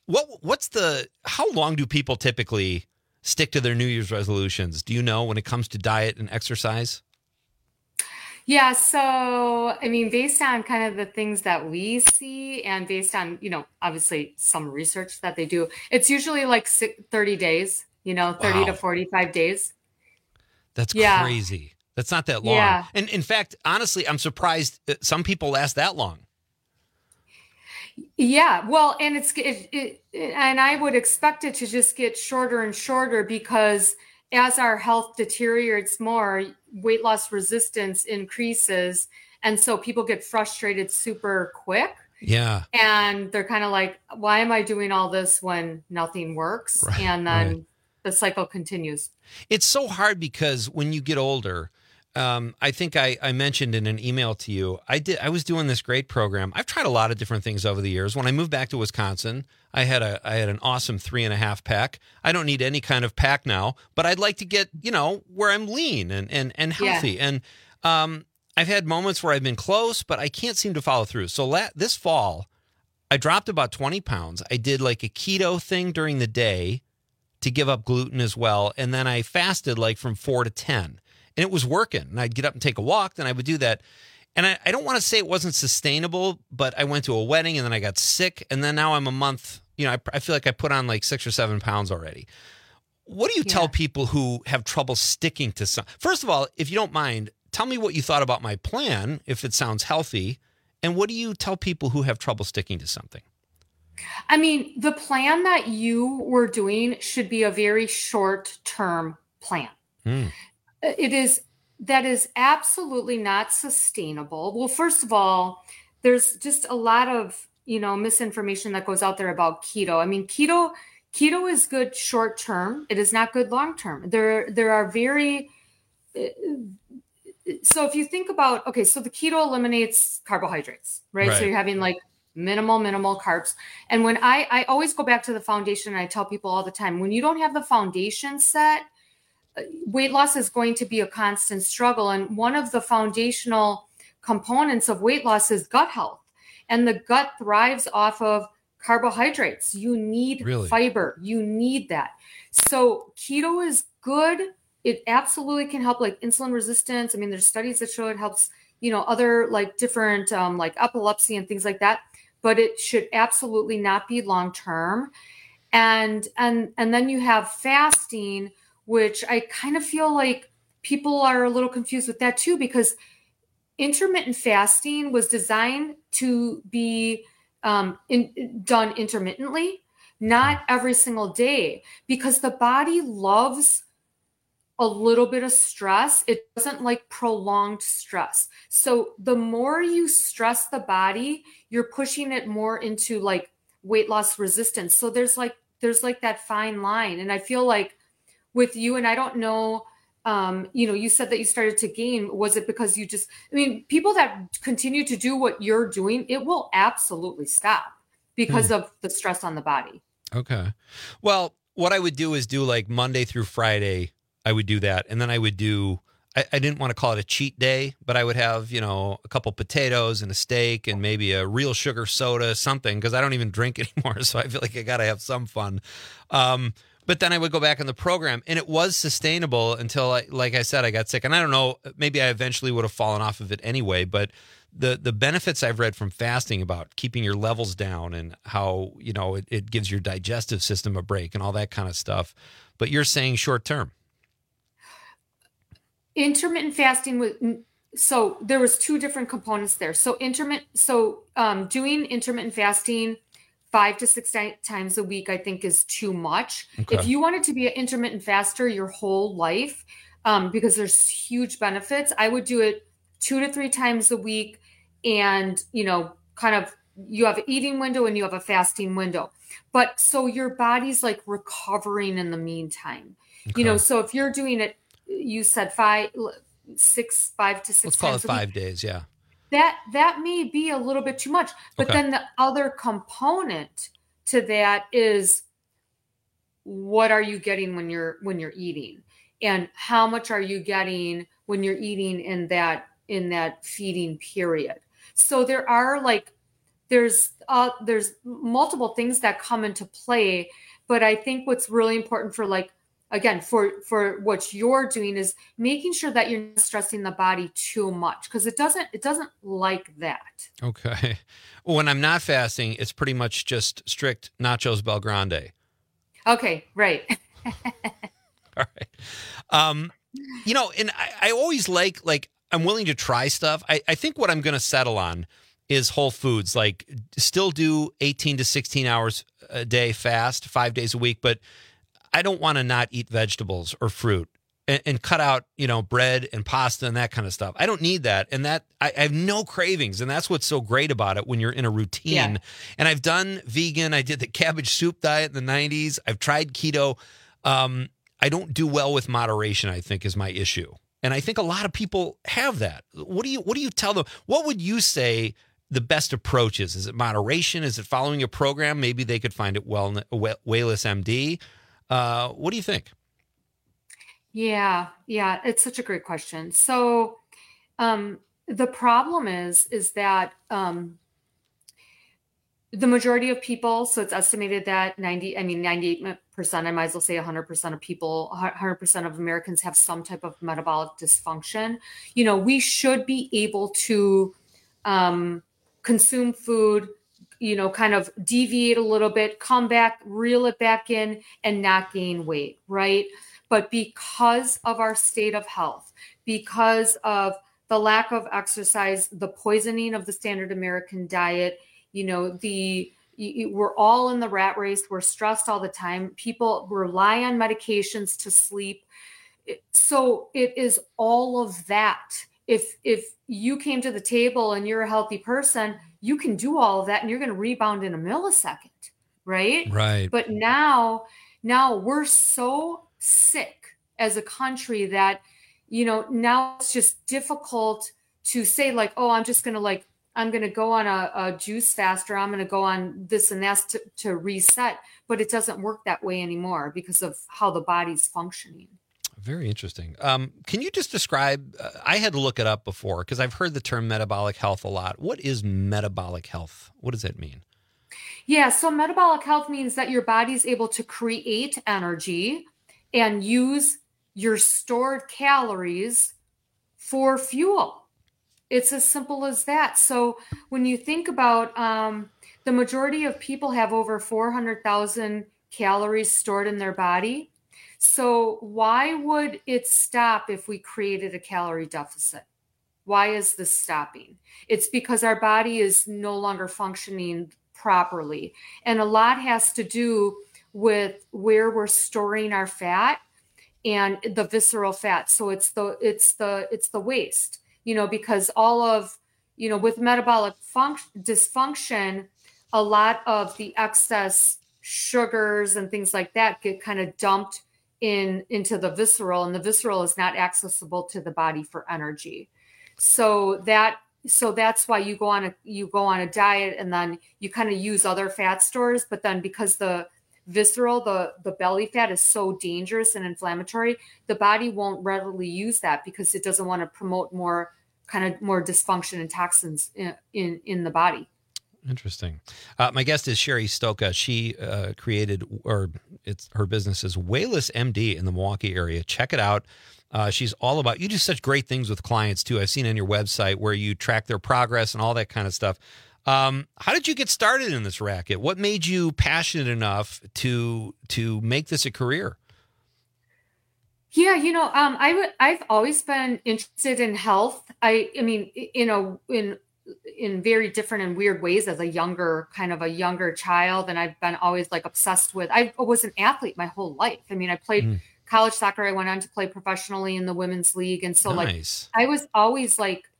long do people typically stick to their New Year's resolutions? Do you know when it comes to diet and exercise?
Yeah. So, I mean, based on kind of the things that we see and based on, you know, obviously some research that they do, it's usually like 30 days, you know, 30 to 45 days.
That's crazy. That's not that long.
Yeah.
And in fact, honestly, I'm surprised some people last that long.
Yeah, well, and and I would expect it to just get shorter and shorter because as our health deteriorates more, weight loss resistance increases. And so people get frustrated super quick.
Yeah.
And they're kind of like, why am I doing all this when nothing works? Right, and then the cycle continues.
It's so hard because when you get older, I think I mentioned in an email to you, I was doing this great program. I've tried a lot of different things over the years. When I moved back to Wisconsin, I had an awesome 3.5 pack. I don't need any kind of pack now, but I'd like to get, you know, where I'm lean and healthy. Yeah. And I've had moments where I've been close, but I can't seem to follow through. So this fall, I dropped about 20 pounds. I did like a keto thing during the day to give up gluten as well. And then I fasted like from 4 to 10. And it was working. And I'd get up and take a walk, then I would do that. And I don't want to say it wasn't sustainable, but I went to a wedding and then I got sick. And then now I'm a month, you know, I feel like I put on like 6 or 7 pounds already. What do you tell people who have trouble sticking to some? First of all, if you don't mind, tell me what you thought about my plan, if it sounds healthy. And what do you tell people who have trouble sticking to something?
I mean, the plan that you were doing should be a very short-term plan. That is absolutely not sustainable. Well, first of all, there's just a lot of, you know, misinformation that goes out there about keto. I mean, keto is good short term. It is not good long term. There are very so if you think about, okay, so the keto eliminates carbohydrates, right? So you're having like minimal carbs. And when I always go back to the foundation, and I tell people all the time, when you don't have the foundation set, weight loss is going to be a constant struggle. And one of the foundational components of weight loss is gut health. And the gut thrives off of carbohydrates. You need fiber. You need that. So keto is good. It absolutely can help like insulin resistance. I mean, there's studies that show it helps, you know, other like different like epilepsy and things like that. But it should absolutely not be long-term. And then you have fasting, which I kind of feel like people are a little confused with that too, because intermittent fasting was designed to be done intermittently. not every single day, because the body loves a little bit of stress. It doesn't like prolonged stress. So the more you stress the body, you're pushing it more into like weight loss resistance. So there's like that fine line. And I feel like with you, and I don't know, you said that you started to gain. Was it because people that continue to do what you're doing, it will absolutely stop because of the stress on the body.
Okay. Well, what I would do is do like Monday through Friday. I would do that. And then I would do, I didn't want to call it a cheat day, but I would have, a couple potatoes and a steak and maybe a real sugar soda, something, because I don't even drink anymore. So I feel like I got to have some fun. But then I would go back in the program, and it was sustainable until, like I said, I got sick. And I don't know, maybe I eventually would have fallen off of it anyway. But the benefits I've read from fasting about keeping your levels down and how, it gives your digestive system a break and all that kind of stuff. But you're saying short term.
Intermittent fasting so there was two different components there. So doing intermittent fasting 5 to 6 times a week, I think, is too much. Okay. If you wanted to be an intermittent faster your whole life, because there's huge benefits, I would do it 2 to 3 times a week. And, kind of, you have an eating window and you have a fasting window. But so your body's like recovering in the meantime, okay. So if you're doing it, you said 5 to 6
Let's call it 5 days. Yeah.
That may be a little bit too much, but then the other component to that is, what are you getting when you're eating, and how much are you getting when you're eating in that feeding period? So there are there's multiple things that come into play, but I think what's really important for again, for what you're doing is making sure that you're not stressing the body too much, because it doesn't like that.
Okay. When I'm not fasting, it's pretty much just strict nachos Belgrande.
Okay. Right.
All right. And I always like I'm willing to try stuff. I think what I'm going to settle on is whole foods, like still do 18 to 16 hours a day fast, 5 days a week, but I don't want to not eat vegetables or fruit and cut out, bread and pasta and that kind of stuff. I don't need that. And that I have no cravings. And that's what's so great about it when you're in a routine. Yeah. And I've done vegan. I did the cabbage soup diet in the 90s. I've tried keto. I don't do well with moderation, I think, is my issue. And I think a lot of people have that. What do you tell them? What would you say the best approach is? Is it moderation? Is it following a program? Maybe they could find it Wayless MD. What do you think?
Yeah, it's such a great question. So, the problem is that, the majority of people, so it's estimated that 98%, I might as well say 100% of people, 100% of Americans have some type of metabolic dysfunction. We should be able to, consume food, kind of deviate a little bit, come back, reel it back in, and not gain weight, right? But because of our state of health, because of the lack of exercise, the poisoning of the standard American diet, we're all in the rat race. We're stressed all the time. People rely on medications to sleep. So it is all of that. If you came to the table and you're a healthy person, you can do all of that and you're going to rebound in a millisecond, right?
Right.
But now we're so sick as a country that, now it's just difficult to say I'm just going to I'm going to go on a juice fast, or I'm going to go on this and that to reset. But it doesn't work that way anymore because of how the body's functioning.
Very interesting. Can you just describe, I had to look it up before because I've heard the term metabolic health a lot. What is metabolic health? What does that mean?
Yeah, so metabolic health means that your body's able to create energy and use your stored calories for fuel. It's as simple as that. So when you think about the majority of people have over 400,000 calories stored in their body. So why would it stop if we created a calorie deficit? Why is this stopping? It's because our body is no longer functioning properly. And a lot has to do with where we're storing our fat and the visceral fat. So it's the waste, because all of, with metabolic dysfunction, a lot of the excess sugars and things like that get kind of dumped into the visceral, and the visceral is not accessible to the body for energy. So that's why you go on a diet, and then you kind of use other fat stores. But then because the visceral, the belly fat is so dangerous and inflammatory, the body won't readily use that because it doesn't want to promote more dysfunction and toxins in the body.
Interesting. My guest is Sherry Stoka. She her business is Wayless MD in the Milwaukee area. Check it out. She's all about, you do such great things with clients too. I've seen on your website where you track their progress and all that kind of stuff. How did you get started in this racket? What made you passionate enough to make this a career?
Yeah, I've always been interested in health. I mean, in very different and weird ways as a younger child. And I've been always obsessed with, I was an athlete my whole life. I mean, I played college soccer. I went on to play professionally in the women's league. And so
nice.
I was always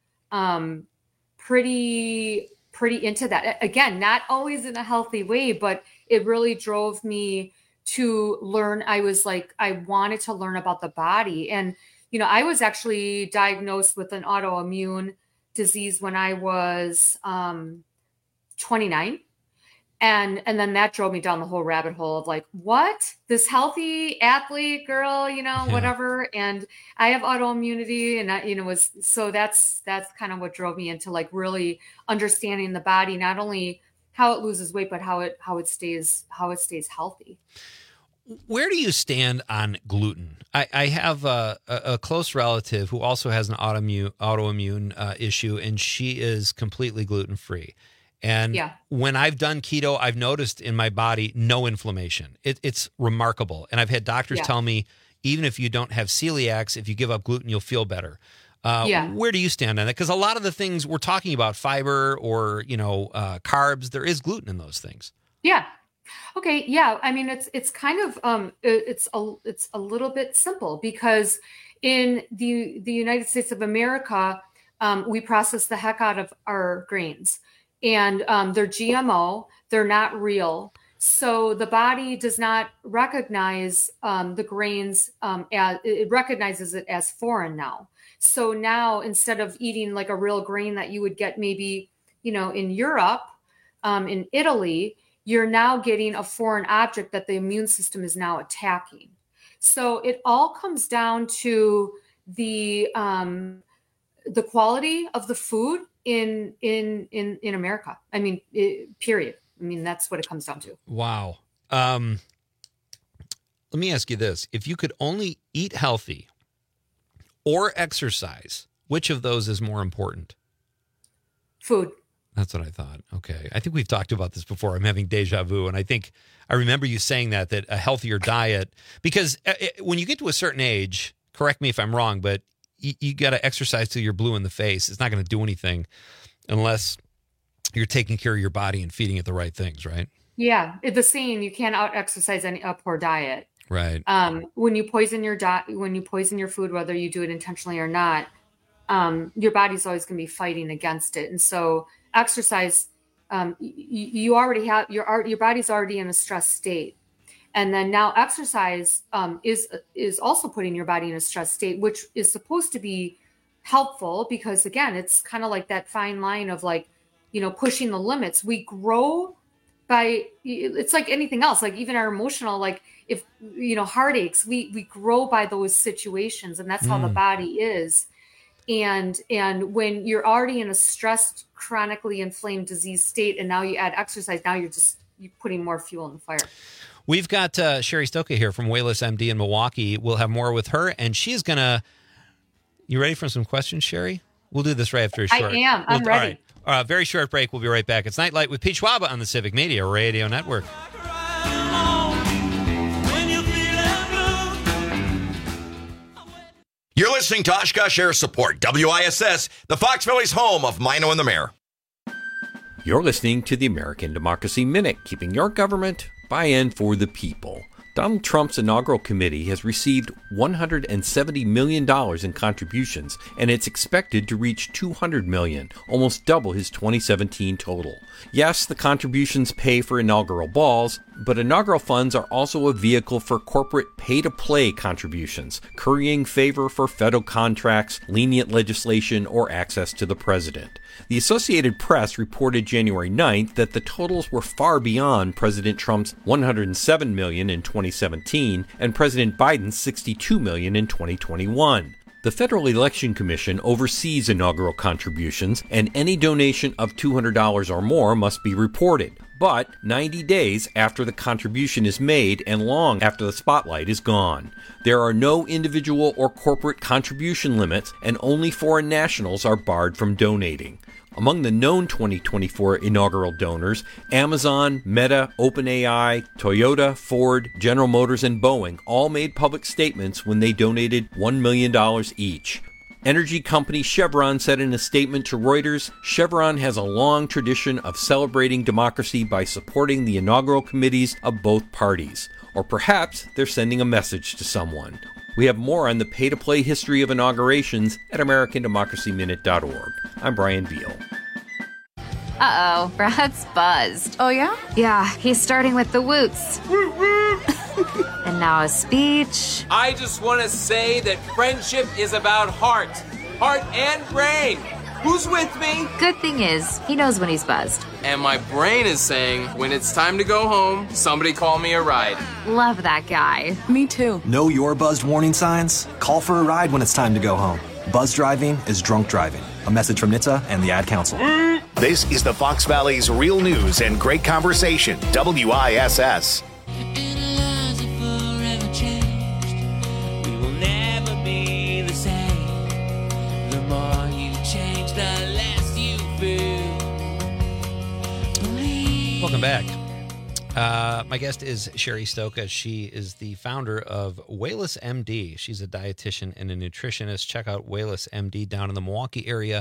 pretty into that. Again, not always in a healthy way, but it really drove me to learn. I wanted to learn about the body. And, I was actually diagnosed with an autoimmune disease when I was 29. And then that drove me down the whole rabbit hole of what? This healthy athlete girl, whatever. And I have autoimmunity, and that's kind of what drove me into really understanding the body, not only how it loses weight, but how it stays healthy.
Where do you stand on gluten? I have a close relative who also has an autoimmune issue, and she is completely gluten-free. And when I've done keto, I've noticed in my body no inflammation. It's remarkable. And I've had doctors tell me, even if you don't have celiacs, if you give up gluten, you'll feel better. Where do you stand on that? Because a lot of the things we're talking about, fiber or carbs, there is gluten in those things.
Yeah. Okay. Yeah. I mean, it's kind of, it's a little bit simple because in the United States of America, we process the heck out of our grains, and they're GMO. They're not real. So the body does not recognize the grains as it recognizes it as foreign now. So now instead of eating a real grain that you would get maybe, in Europe, in Italy, you're now getting a foreign object that the immune system is now attacking. So it all comes down to the quality of the food in America. I mean, period. I mean, that's what it comes down to.
Wow. Let me ask you this. If you could only eat healthy or exercise, which of those is more important?
Food.
That's what I thought. Okay. I think we've talked about this before. I'm having deja vu. And I think I remember you saying that a healthier diet, because when you get to a certain age, correct me if I'm wrong, but you got to exercise till you're blue in the face. It's not going to do anything unless you're taking care of your body and feeding it the right things, right?
Yeah. The saying, you can't out-exercise a poor diet.
Right.
When you poison your food, whether you do it intentionally or not, your body's always going to be fighting against it. And so exercise, you already have your body's already in a stress state, and then now exercise is also putting your body in a stress state, which is supposed to be helpful because again, it's kind of like that fine line of pushing the limits. We grow by, it's like anything else, even our emotional, if heartaches, we grow by those situations, and that's how the body is. And when you're already in a stressed, chronically inflamed disease state, and now you add exercise, now you're putting more fuel in the fire.
We've got Sherry Stoka here from Wayless MD in Milwaukee. We'll have more with her, and she's going to... You ready for some questions, Sherry? We'll do this right after a short...
I am. I'm ready.
All right. Very short break. We'll be right back. It's Nightlight with Pete Schwaba on the Civic Media Radio Network.
You're listening to Oshkosh Air Support, WISS, the Fox Valley's home of Mino and the Mayor.
You're listening to the American Democracy Minute, keeping your government by and for the people. Donald Trump's inaugural committee has received $170 million in contributions, and it's expected to reach $200 million, almost double his 2017 total. Yes, the contributions pay for inaugural balls, but inaugural funds are also a vehicle for corporate pay-to-play contributions, currying favor for federal contracts, lenient legislation, or access to the president. The Associated Press reported January 9th that the totals were far beyond President Trump's $107 million in 2017 and President Biden's $62 million in 2021. The Federal Election Commission oversees inaugural contributions, and any donation of $200 or more must be reported, but 90 days after the contribution is made and long after the spotlight is gone. There are no individual or corporate contribution limits, and only foreign nationals are barred from donating. Among the known 2024 inaugural donors, Amazon, Meta, OpenAI, Toyota, Ford, General Motors, and Boeing all made public statements when they donated $1 million each. Energy company Chevron said in a statement to Reuters, Chevron has a long tradition of celebrating democracy by supporting the inaugural committees of both parties. Or perhaps they're sending a message to someone. We have more on the pay-to-play history of inaugurations at AmericanDemocracyMinute.org. I'm Brian Beal.
Uh-oh, Brad's buzzed. Oh, yeah? Yeah, he's starting with the woots. And now a speech.
I just want to say that friendship is about heart and brain. Who's with me?
Good thing is, he knows when he's buzzed.
And my brain is saying, when it's time to go home, somebody call me a ride.
Love that guy.
Me too.
Know your buzzed warning signs? Call for a ride when it's time to go home. Buzz driving is drunk driving. A message from NHTSA and the Ad Council.
This is the Fox Valley's real news and great conversation, WISS.
Welcome back. My guest is Sherry Stoka. She is the founder of Wayless MD. She's a dietitian and a nutritionist. Check out Wayless MD down in the Milwaukee area.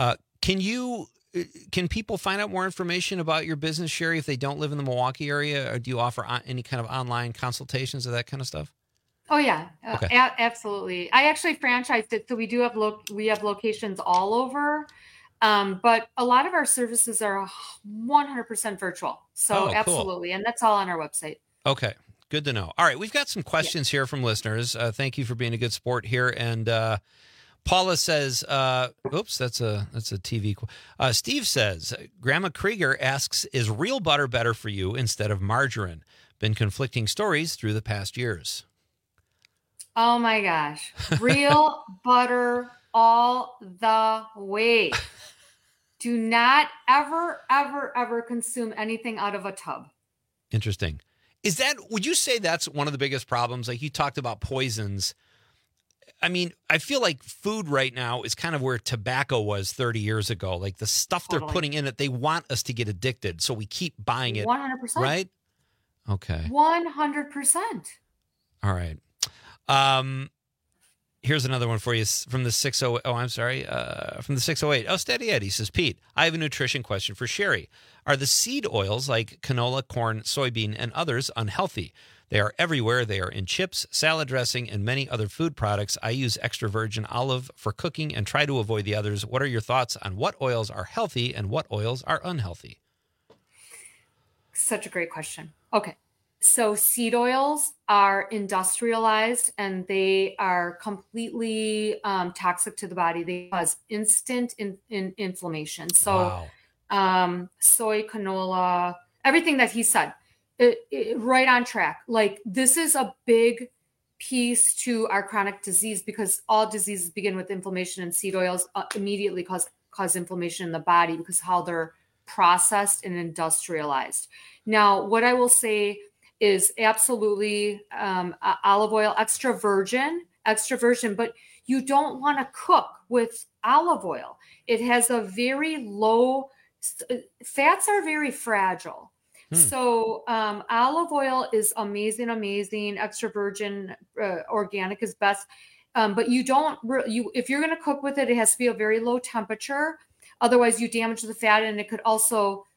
Can people find out more information about your business, Sherry, if they don't live in the Milwaukee area? Or do you offer any kind of online consultations or that kind of stuff?
Oh yeah,
Okay.
Absolutely. I actually franchised it, so we do have locations all over. But a lot of our services are 100% virtual. So absolutely. And that's all on our website.
Okay. Good to know. All right. We've got some questions here from listeners. Thank you for being a good sport here. And Paula says, oops, that's a TV. Steve says, Grandma Krieger asks, is real butter better for you instead of margarine? Been conflicting stories through the past years.
Oh my gosh. Real butter all the way. Do not ever, ever, ever consume anything out of a tub.
Interesting. Would you say that's one of the biggest problems? Like you talked about poisons. I mean, I feel like food right now is kind of where tobacco was 30 years ago. Like the stuff they're putting in it, they want us to get addicted. So we keep buying it.
100%.
Right? Okay.
100%.
All right. Here's another one for you from the 608. Oh, I'm sorry. From the 608. Oh, Steady Eddie says, Pete, I have a nutrition question for Sherry. Are the seed oils like canola, corn, soybean, and others unhealthy? They are everywhere. They are in chips, salad dressing, and many other food products. I use extra virgin olive for cooking and try to avoid the others. What are your thoughts on what oils are healthy and what oils are unhealthy?
Such a great question. Okay. So seed oils are industrialized and they are completely toxic to the body. They cause instant inflammation. So soy, canola, everything that he said, right on track. Like this is a big piece to our chronic disease because all diseases begin with inflammation, and seed oils immediately cause inflammation in the body because how they're processed and industrialized. Now, what I will say is absolutely olive oil, extra virgin, but you don't want to cook with olive oil. It has a very low, fats are very fragile. So olive oil is amazing, extra virgin, organic is best. But if you're going to cook with it, it has to be a very low temperature. Otherwise you damage the fat and it could also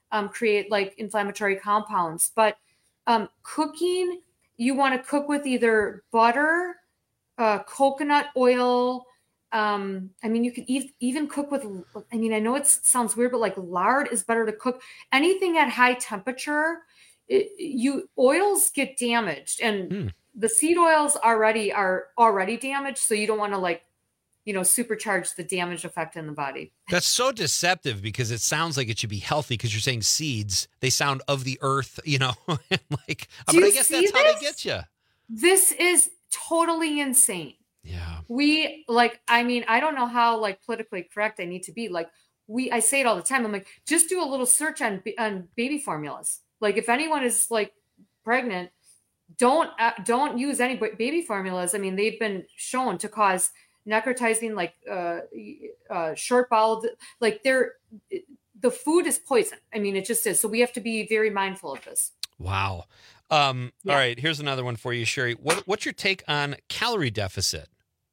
create like inflammatory compounds. But cooking, you want to cook with either butter, coconut oil. I mean, you can even cook with, I mean, I know it sounds weird, but like lard is better to cook. Anything at high temperature, oils get damaged, and the seed oils are already damaged. So you don't want to like, supercharge the damage effect in the body.
That's so deceptive because it sounds like it should be healthy because you're saying seeds. They sound of the earth, like, but I guess that's how they get you.
This is totally insane.
Yeah.
I don't know how like politically correct I need to be. Like I say it all the time. I'm like, just do a little search on baby formulas. Like if anyone is like pregnant, don't use any baby formulas. I mean, they've been shown to cause necrotizing, like short bowel, like the food is poison. I mean, it just is. So we have to be very mindful of this.
Wow. All right. Here's another one for you, Sherry. What's your take on calorie deficit?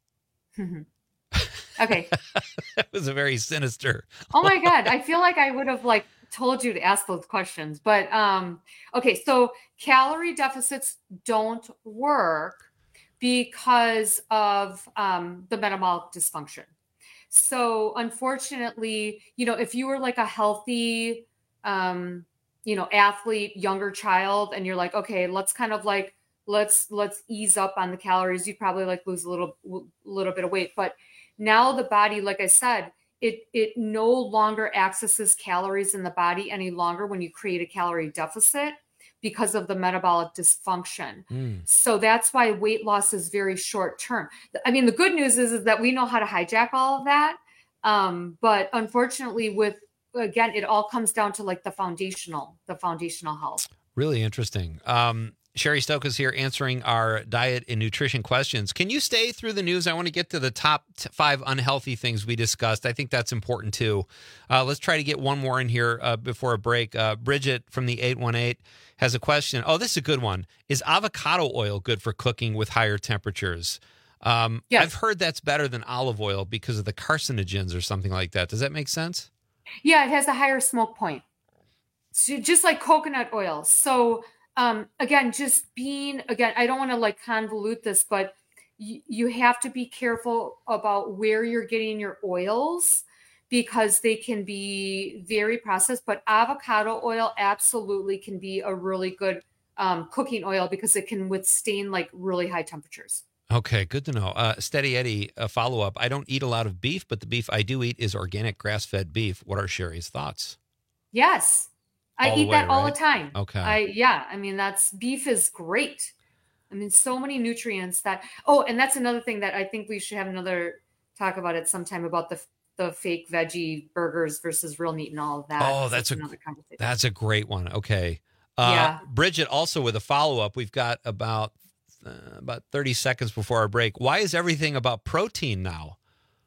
Okay.
That was a very sinister.
Oh my God. I feel like I would have like told you to ask those questions, but okay. So calorie deficits don't work because of the metabolic dysfunction. So unfortunately, if you were like a healthy, athlete, younger child, and you're like, okay, let's kind of like, let's ease up on the calories, you'd probably like lose a little bit of weight. But now the body, like I said, it no longer accesses calories in the body any longer when you create a calorie deficit, because of the metabolic dysfunction. So that's why weight loss is very short term. I mean, the good news is that we know how to hijack all of that. But unfortunately again, it all comes down to like the foundational health.
Really interesting. Sherry Stokoe here answering our diet and nutrition questions. Can you stay through the news? I want to get to the top 5 unhealthy things we discussed. I think that's important too. Let's try to get one more in here before a break. Bridget from the 818 has a question. Oh, this is a good one. Is avocado oil good for cooking with higher temperatures? Yes. I've heard that's better than olive oil because of the carcinogens or something like that. Does that make sense?
Yeah, it has a higher smoke point. So just like coconut oil. So again, I don't want to like convolute this, but you have to be careful about where you're getting your oils because they can be very processed. But avocado oil absolutely can be a really good cooking oil because it can withstand like really high temperatures.
Okay, good to know. Steady Eddie, a follow-up. I don't eat a lot of beef, but the beef I do eat is organic grass-fed beef. What are Sherry's thoughts?
Yes. I eat that all the time.
Okay.
I mean, beef is great. I mean, so many nutrients and that's another thing that I think we should have another talk about it sometime about the fake veggie burgers versus real meat and all of that.
Oh, that's another conversation. That's a great one. Okay.
Yeah.
Bridget, also with a follow-up, we've got about 30 seconds before our break. Why is everything about protein now?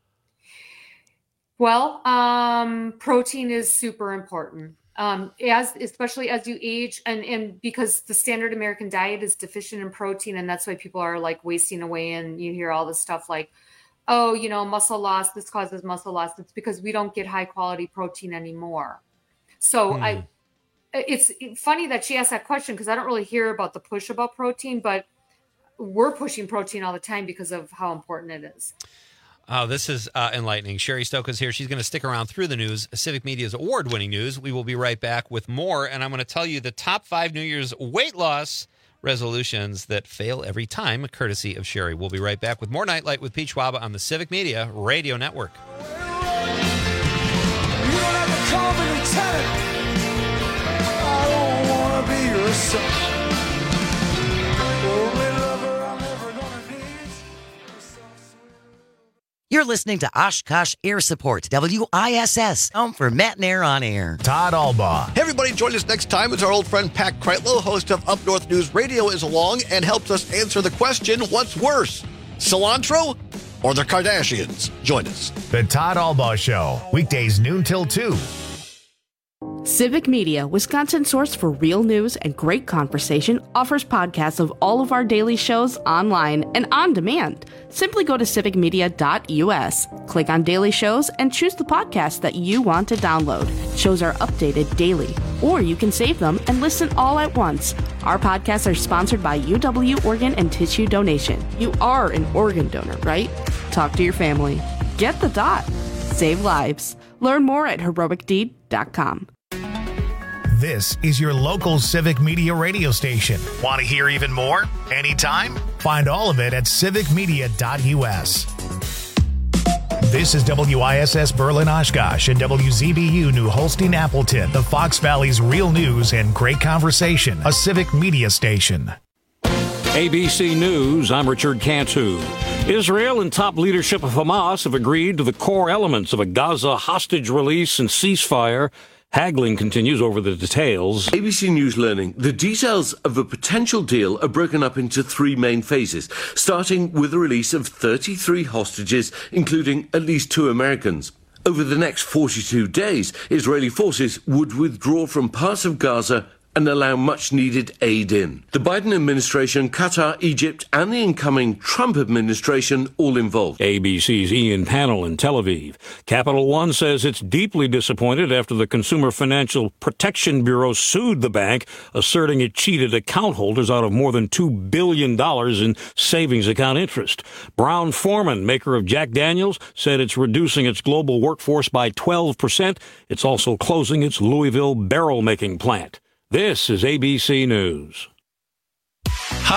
Well, protein is super important. Especially as you age and because the standard American diet is deficient in protein. And that's why people are like wasting away. And you hear all this stuff like, oh, muscle loss, this causes muscle loss. It's because we don't get high quality protein anymore. So it's funny that she asked that question because I don't really hear about the push about protein, but we're pushing protein all the time because of how important it is.
Oh, this is enlightening. Sherry Stokoe is here. She's going to stick around through the news, Civic Media's award-winning news. We will be right back with more, and I'm going to tell you the top 5 New Year's weight loss resolutions that fail every time, courtesy of Sherry. We'll be right back with more Nightlight with Pete Schwaba on the Civic Media Radio Network.
You're listening to Oshkosh Air Support, WISS, home for Matt and Air on Air.
Todd Albaugh.
Hey, everybody, join us next time as our old friend Pat Kreitlow, host of Up North News Radio, is along and helps us answer the question, what's worse, cilantro or the Kardashians? Join us.
The Todd Albaugh Show, weekdays noon till 2.
Civic Media, Wisconsin's source for real news and great conversation, offers podcasts of all of our daily shows online and on demand. Simply go to civicmedia.us, click on daily shows, and choose the podcast that you want to download. Shows are updated daily, or you can save them and listen all at once. Our podcasts are sponsored by UW Organ and Tissue Donation. You are an organ donor, right? Talk to your family. Get the dot. Save lives. Learn more at heroicdeed.com.
This is your local Civic Media radio station. Want to hear even more? Anytime? Find all of it at civicmedia.us. This is WISS Berlin Oshkosh and WZBU New Holstein Appleton, the Fox Valley's real news and great conversation, a Civic Media station.
ABC News, I'm Richard Cantu. Israel and top leadership of Hamas have agreed to the core elements of a Gaza hostage release and ceasefire. Haggling continues over the details.
ABC News learning the details of a potential deal are broken up into three main phases, starting with the release of 33 hostages, including at least 2 Americans. Over the next 42 days, Israeli forces would withdraw from parts of Gaza and allow much-needed aid in. The Biden administration, Qatar, Egypt, and the incoming Trump administration all involved.
ABC's Ian Pannell in Tel Aviv. Capital One says it's deeply disappointed after the Consumer Financial Protection Bureau sued the bank, asserting it cheated account holders out of more than $2 billion in savings account interest. Brown-Forman, maker of Jack Daniels, said it's reducing its global workforce by 12%. It's also closing its Louisville barrel-making plant. This is ABC News.